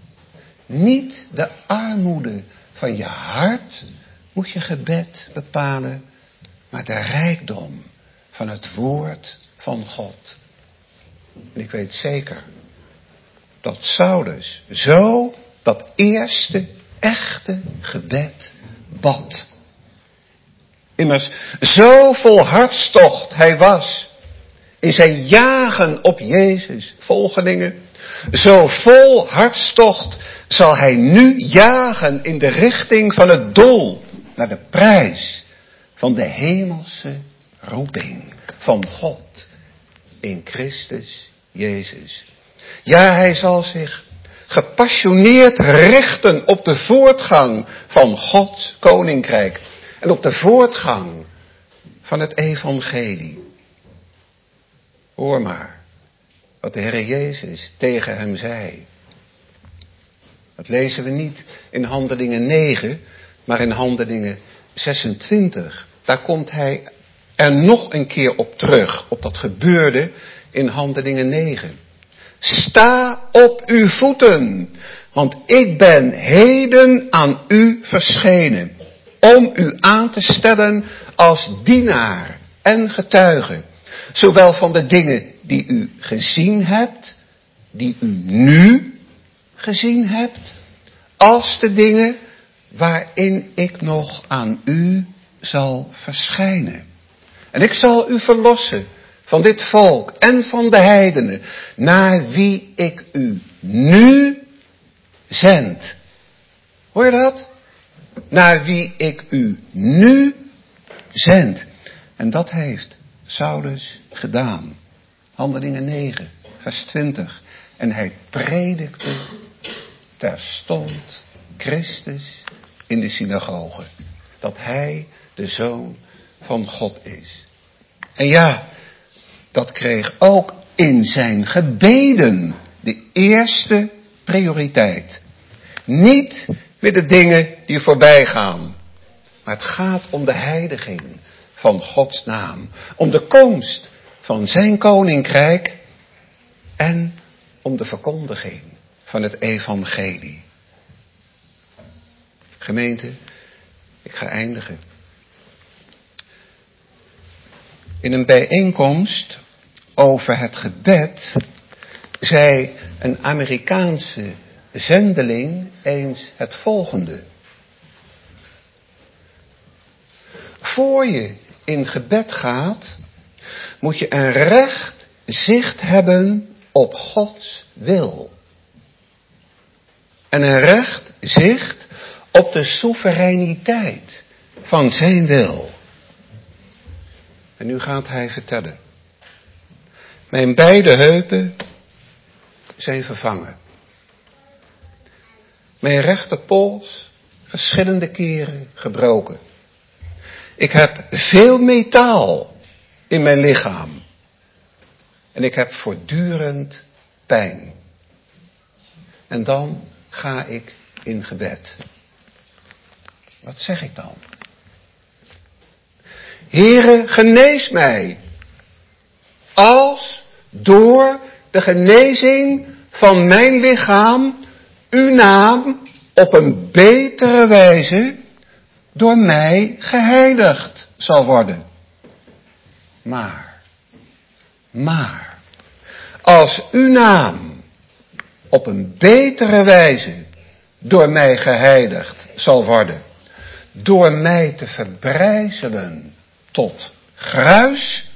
Niet de armoede van je hart moet je gebed bepalen, maar de rijkdom van het woord van God. En ik weet zeker dat Saulus zo dat eerste echte gebed bad. Immers, zo vol hartstocht hij was in zijn jagen op Jezus, volgelingen. Zo vol hartstocht zal hij nu jagen in de richting van het doel, naar de prijs van de hemelse roeping van God in Christus Jezus. Ja, hij zal zich gepassioneerd richten op de voortgang van Gods koninkrijk en op de voortgang van het evangelie. Hoor maar wat de Heer Jezus tegen hem zei. Dat lezen we niet in Handelingen 9, maar in Handelingen 26. Daar komt hij er nog een keer op terug, op dat gebeurde in Handelingen 9. Sta op uw voeten, want ik ben heden aan u verschenen, om u aan te stellen als dienaar en getuige, zowel van de dingen die u gezien hebt, die u nu gezien hebt, als de dingen waarin ik nog aan u zal verschijnen. En ik zal u verlossen van dit volk en van de heidenen, naar wie ik u nu zend. Hoor je dat? Naar wie ik u nu zend. En dat heeft Saulus gedaan. Handelingen 9, vers 20. En hij predikte terstond Christus in de synagoge. Dat hij de Zoon van God is. En ja, dat kreeg ook in zijn gebeden de eerste prioriteit. Niet met de dingen die voorbij gaan. Maar het gaat om de heiliging van Gods naam. Om de komst van zijn koninkrijk. En om de verkondiging van het evangelie. Gemeente, ik ga eindigen. In een bijeenkomst over het gebed zei een Amerikaanse zendeling eens het volgende. Voor je in gebed gaat, moet je een recht zicht hebben op Gods wil. En een recht zicht op de soevereiniteit van zijn wil. En nu gaat hij vertellen. Mijn beide heupen zijn vervangen. Mijn rechterpols verschillende keren gebroken. Ik heb veel metaal in mijn lichaam. En ik heb voortdurend pijn. En dan ga ik in gebed. Wat zeg ik dan? Heere, genees mij. Als door de genezing van mijn lichaam uw naam op een betere wijze door mij geheiligd zal worden. Maar, als uw naam op een betere wijze door mij geheiligd zal worden, door mij te verbrijzelen tot gruis,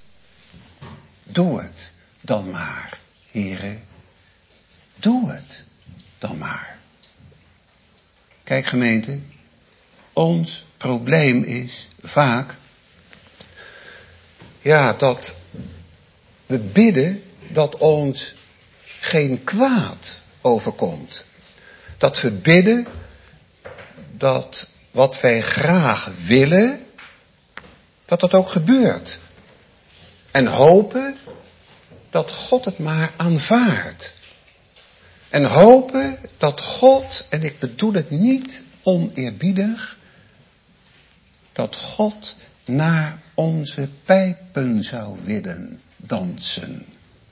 doe het dan maar, Heere. Doe het dan maar. Kijk gemeente, ons probleem is vaak, dat we bidden dat ons geen kwaad overkomt. Dat we bidden dat wat wij graag willen, dat ook gebeurt. En hopen dat God het maar aanvaardt. En hopen dat God, en ik bedoel het niet oneerbiedig, dat God naar onze pijpen zou willen dansen.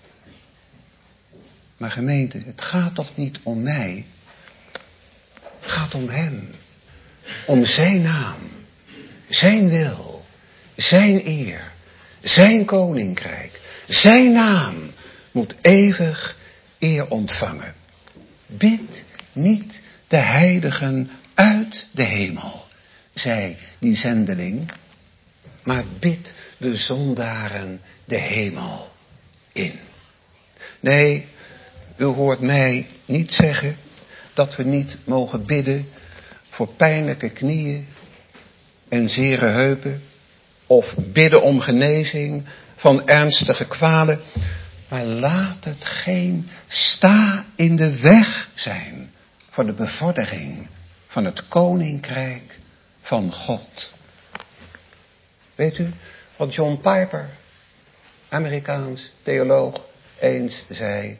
Maar gemeente, het gaat toch niet om mij. Het gaat om hem. Om zijn naam. Zijn wil. Zijn eer. Zijn koninkrijk. Zijn naam moet eeuwig eer ontvangen. Bid niet de heiligen uit de hemel, zei die zendeling, maar bid de zondaren de hemel in. Nee, u hoort mij niet zeggen dat we niet mogen bidden voor pijnlijke knieën en zere heupen, of bidden om genezing van ernstige kwalen. Maar laat het geen sta in de weg zijn voor de bevordering van het koninkrijk van God. Weet u wat John Piper, Amerikaans theoloog, eens zei?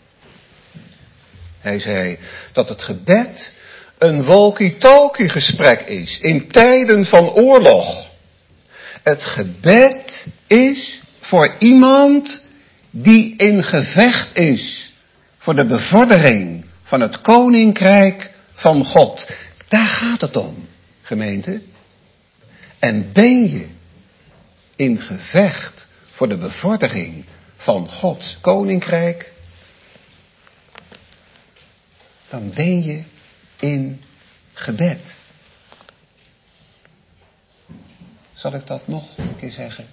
Hij zei dat het gebed een walkie-talkie gesprek is in tijden van oorlog. Het gebed is voor iemand die in gevecht is voor de bevordering van het koninkrijk van God. Daar gaat het om, gemeente. En ben je in gevecht voor de bevordering van Gods koninkrijk, dan ben je in gebed. Zal ik dat nog een keer zeggen?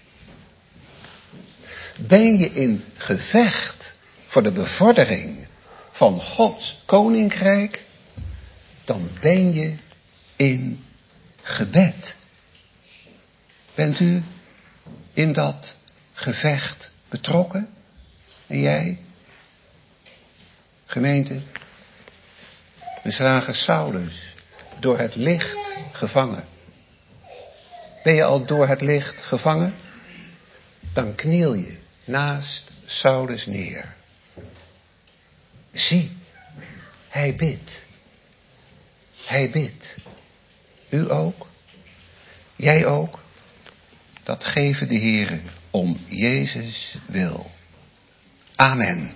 Ben je in gevecht voor de bevordering van Gods koninkrijk, dan ben je in gebed. Bent u in dat gevecht betrokken? En jij? Gemeente, we zagen Saulus door het licht gevangen. Ben je al door het licht gevangen? dan kniel je naast Saulus neer. Zie, hij bidt. Hij bidt. U ook? Jij ook? Dat geven de Heere om Jezus wil. Amen.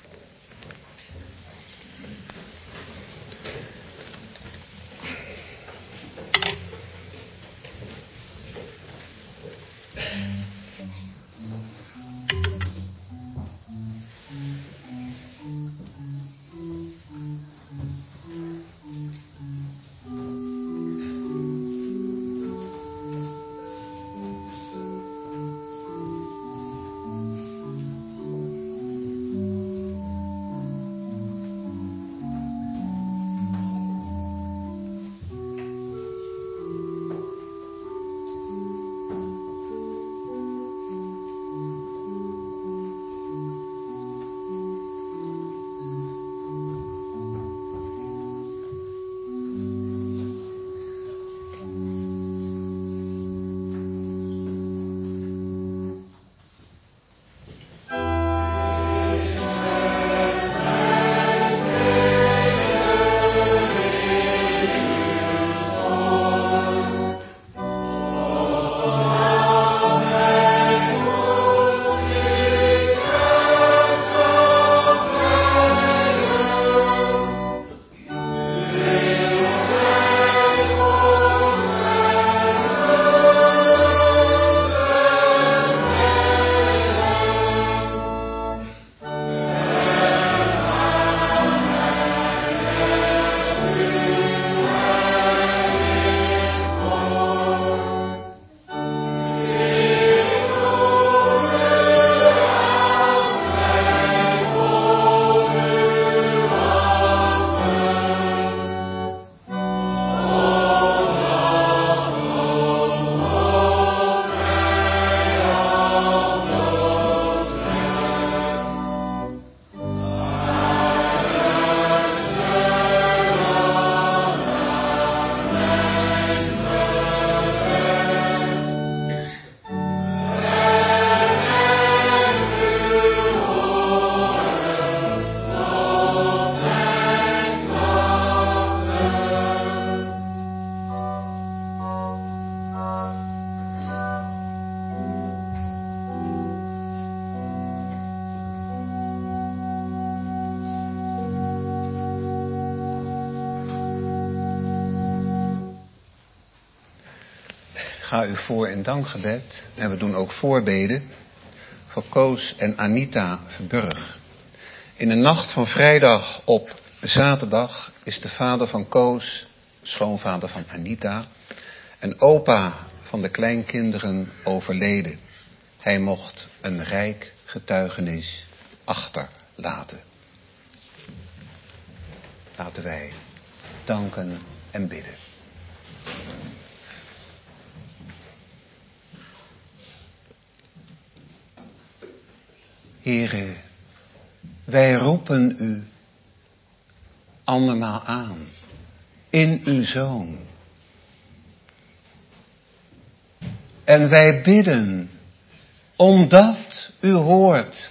Ga u voor in dankgebed en we doen ook voorbeden voor Koos en Anita Verburg. In de nacht van vrijdag op zaterdag is de vader van Koos, schoonvader van Anita en opa van de kleinkinderen overleden. Hij mocht een rijk getuigenis achterlaten. Laten wij danken en bidden. Heere, wij roepen u allemaal aan in uw Zoon. En wij bidden omdat u hoort.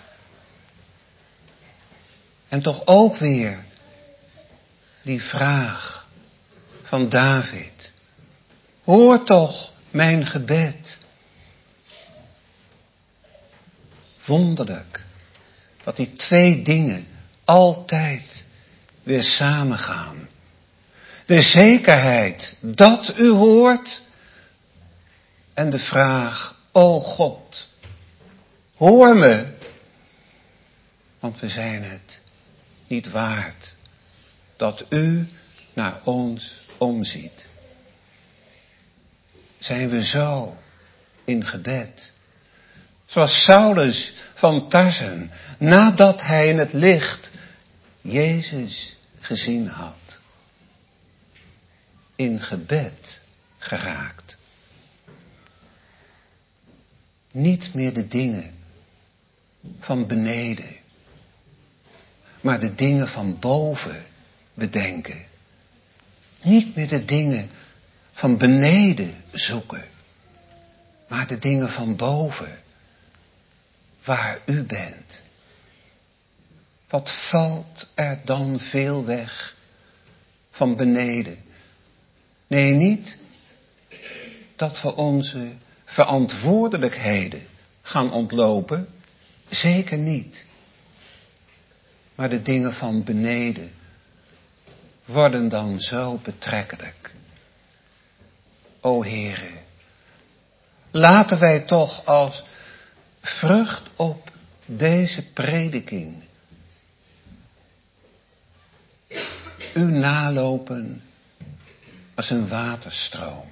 En toch ook weer die vraag van David. Hoor toch mijn gebed. Wonderlijk dat die twee dingen altijd weer samengaan. De zekerheid dat u hoort en de vraag, o God, hoor me, want we zijn het niet waard dat u naar ons omziet. Zijn we zo in gebed? Zoals Saulus van Tarsen, nadat hij in het licht Jezus gezien had. In gebed geraakt. Niet meer de dingen van beneden, maar de dingen van boven bedenken. Niet meer de dingen van beneden zoeken, maar de dingen van boven. waar u bent. Wat valt er dan veel weg van beneden? Nee, niet dat we onze verantwoordelijkheden gaan ontlopen. Zeker niet. Maar de dingen van beneden worden dan zo betrekkelijk. O Heere, laten wij toch als vrucht op deze prediking u nalopen als een waterstroom.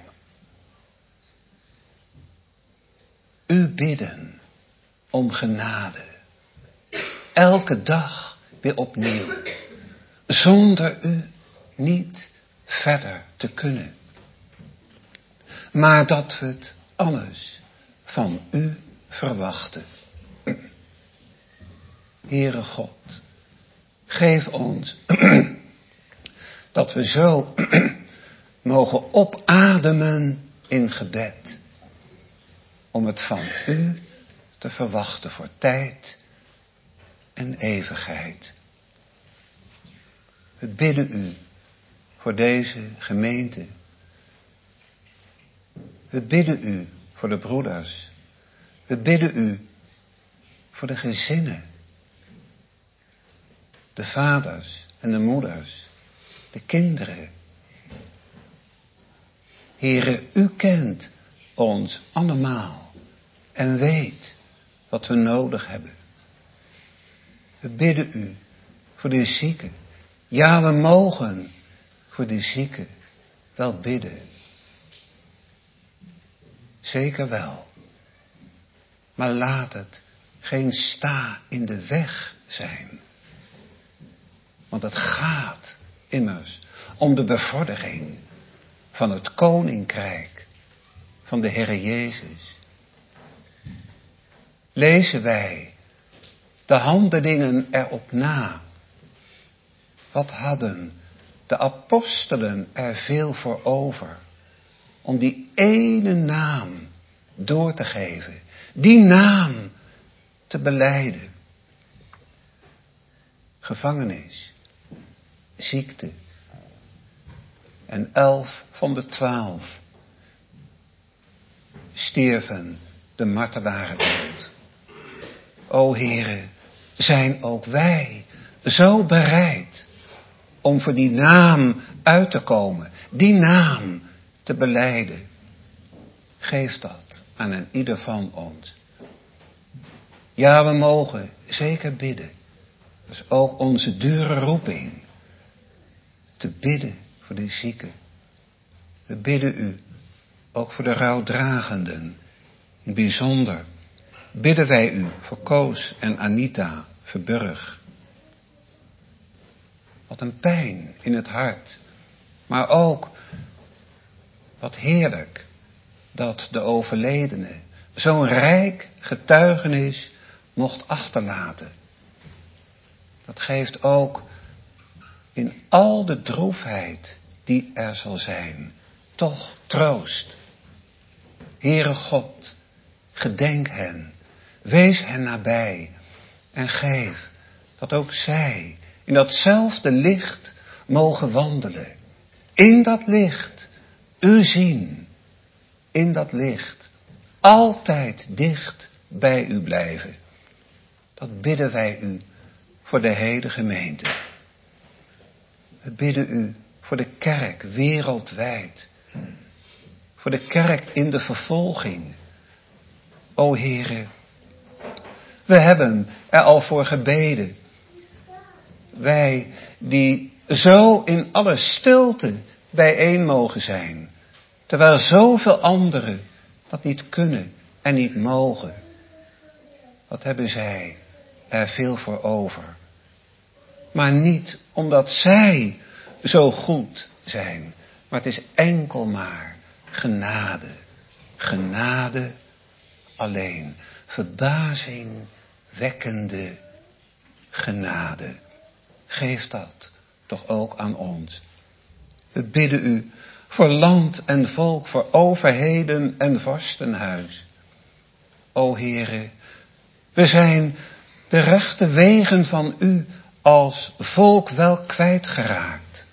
U bidden om genade. Elke dag weer opnieuw. Zonder u niet verder te kunnen. Maar dat we het alles van u verwachten. Heere God, geef ons dat we zo mogen opademen in gebed. Om het van u te verwachten voor tijd en eeuwigheid. We bidden u voor deze gemeente. We bidden u voor de broeders. We bidden u voor de gezinnen. De vaders en de moeders. De kinderen. Heere, u kent ons allemaal en weet wat we nodig hebben. We bidden u voor de zieken. Ja, we mogen voor de zieken wel bidden. Zeker wel. Maar laat het geen sta in de weg zijn. Want het gaat immers om de bevordering van het koninkrijk van de Heere Jezus. Lezen wij de handelingen erop na. Wat hadden de apostelen er veel voor over om die ene naam door te geven, die naam te belijden. Gevangenis, ziekte en 11 van de 12 stierven de martelaren dood. O Heere, zijn ook wij zo bereid om voor die naam uit te komen, die naam te belijden. Geef dat aan een ieder van ons. Ja, we mogen zeker bidden. Dat is ook onze dure roeping. Te bidden voor de zieken. We bidden u ook voor de rouwdragenden. In het bijzonder bidden wij u voor Koos en Anita Verburg. Wat een pijn in het hart. Maar ook wat heerlijk dat de overledene zo'n rijk getuigenis mocht achterlaten. Dat geeft ook in al de droefheid die er zal zijn, toch troost. Heere God, gedenk hen, wees hen nabij en geef dat ook zij in datzelfde licht mogen wandelen. In dat licht u zien, in dat licht altijd dicht bij u blijven. Dat bidden wij u voor de hele gemeente. We bidden u voor de kerk wereldwijd. Voor de kerk in de vervolging. O Heere, we hebben er al voor gebeden. Wij die zo in alle stilte bijeen mogen zijn. Terwijl zoveel anderen dat niet kunnen en niet mogen. Wat hebben zij er veel voor over. Maar niet omdat zij zo goed zijn. Maar het is enkel maar genade. Genade alleen. Verbazingwekkende genade. Geef dat toch ook aan ons. We bidden u voor land en volk, voor overheden en vorstenhuis. O Heere, We zijn de rechte wegen van u als volk wel kwijtgeraakt.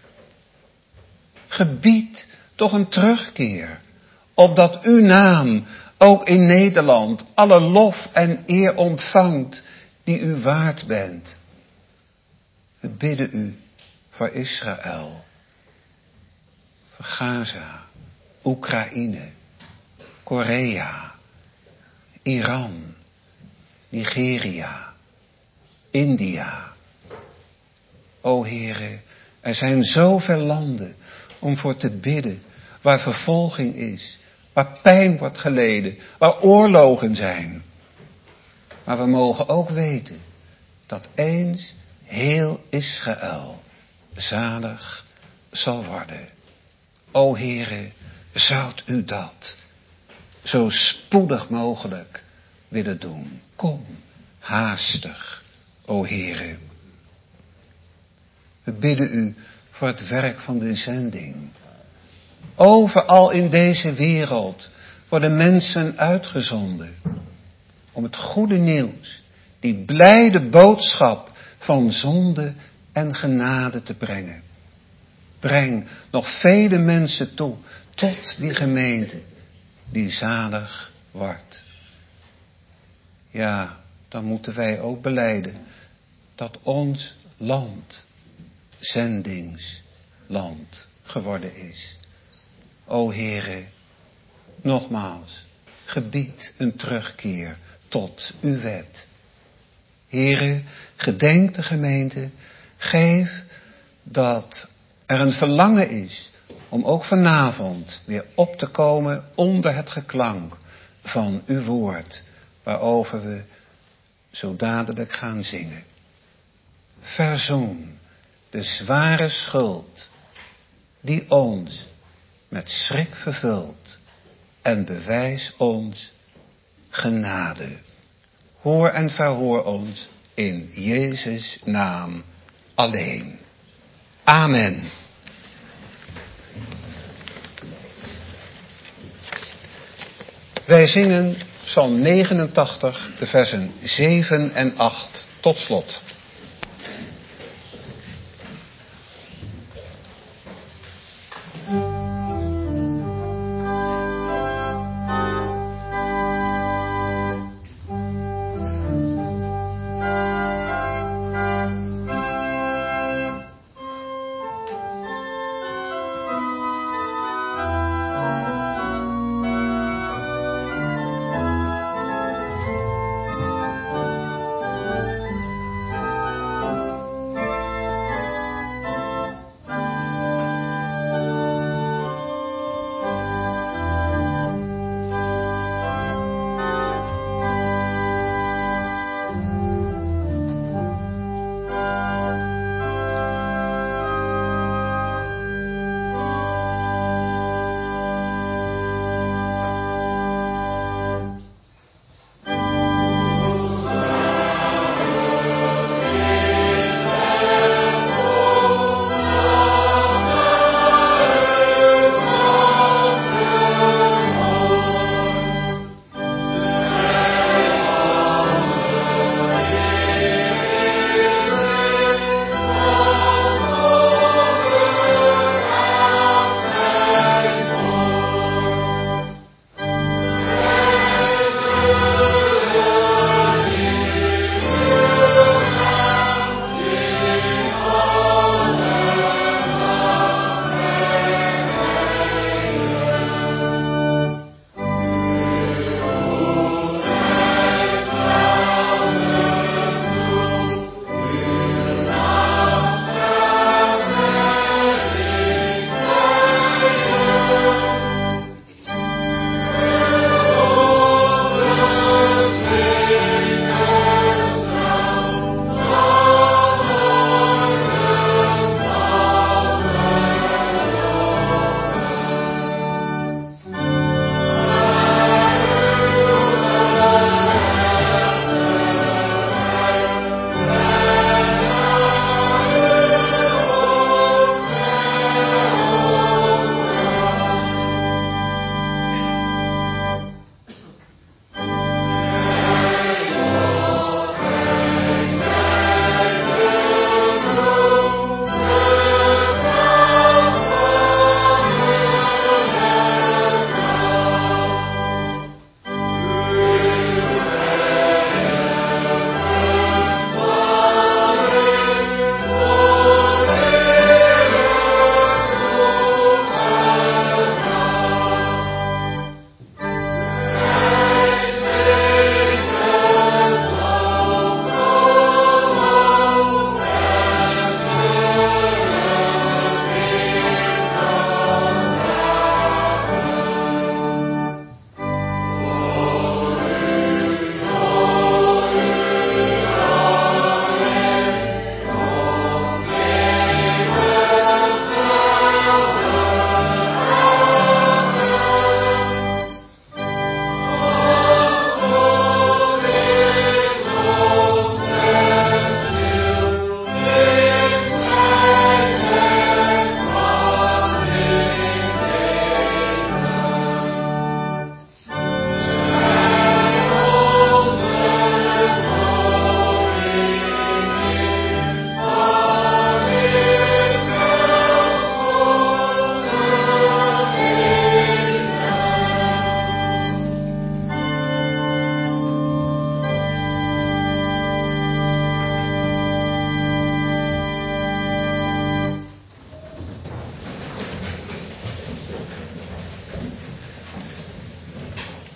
Gebied toch een terugkeer, opdat uw naam ook in Nederland alle lof en eer ontvangt die u waard bent. We bidden u voor Israël, voor Gaza, Oekraïne, Korea, Iran, Nigeria, India. O Heere, er zijn zoveel landen om voor te bidden, waar vervolging is, waar pijn wordt geleden, waar oorlogen zijn. Maar we mogen ook weten dat eens heel Israël zalig zal worden. O Heere, zoudt u dat zo spoedig mogelijk willen doen? Kom, haastig, o Heere. We bidden u voor het werk van de zending. Overal in deze wereld worden mensen uitgezonden om het goede nieuws, die blijde boodschap van zonde en genade te brengen. Breng nog vele mensen toe tot die gemeente die zalig wordt. Ja, dan moeten wij ook belijden dat ons land zendingsland geworden is. O Heere, nogmaals, gebied een terugkeer tot uw wet. Heere, gedenk de gemeente, geef dat er een verlangen is om ook vanavond weer op te komen onder het geklank van uw woord, waarover we zo dadelijk gaan zingen. Verzoen de zware schuld die ons met schrik vervult en bewijs ons genade. Hoor en verhoor ons in Jezus' naam alleen. Amen. Wij zingen Psalm 89, de versen 7 en 8 tot slot.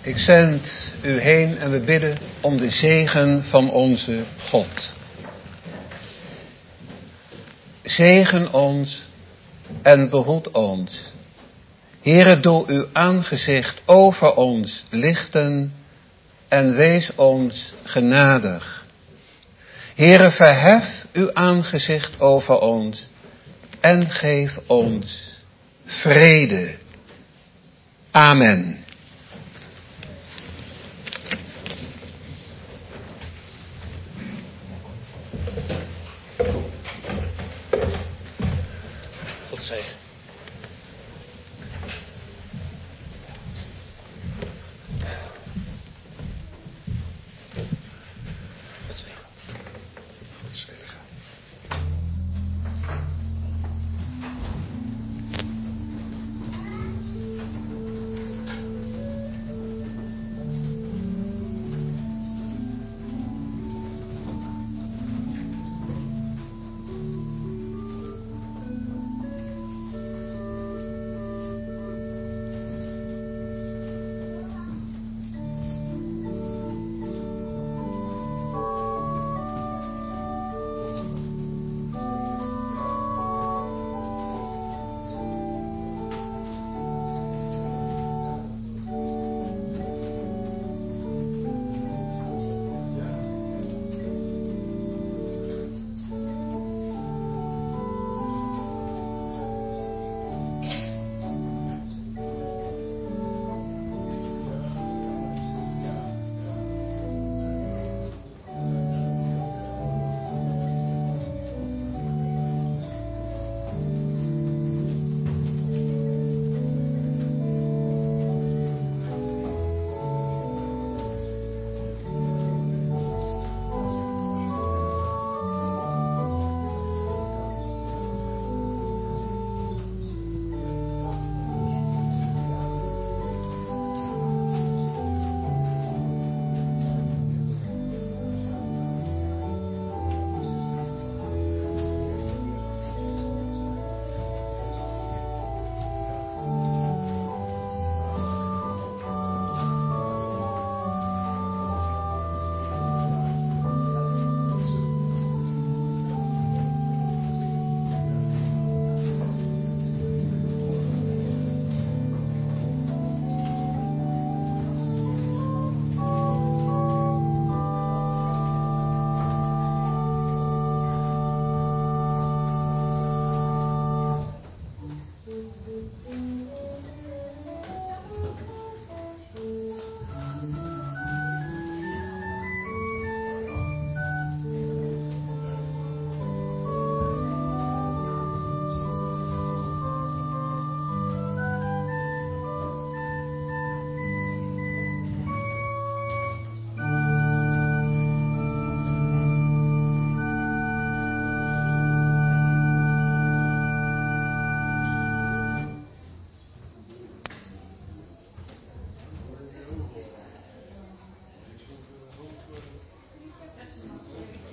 Ik zend u heen en we bidden om de zegen van onze God. Zegen ons en behoed ons. Heere, doe uw aangezicht over ons lichten en wees ons genadig. Heere, verhef uw aangezicht over ons en geef ons vrede. Amen. God zegen.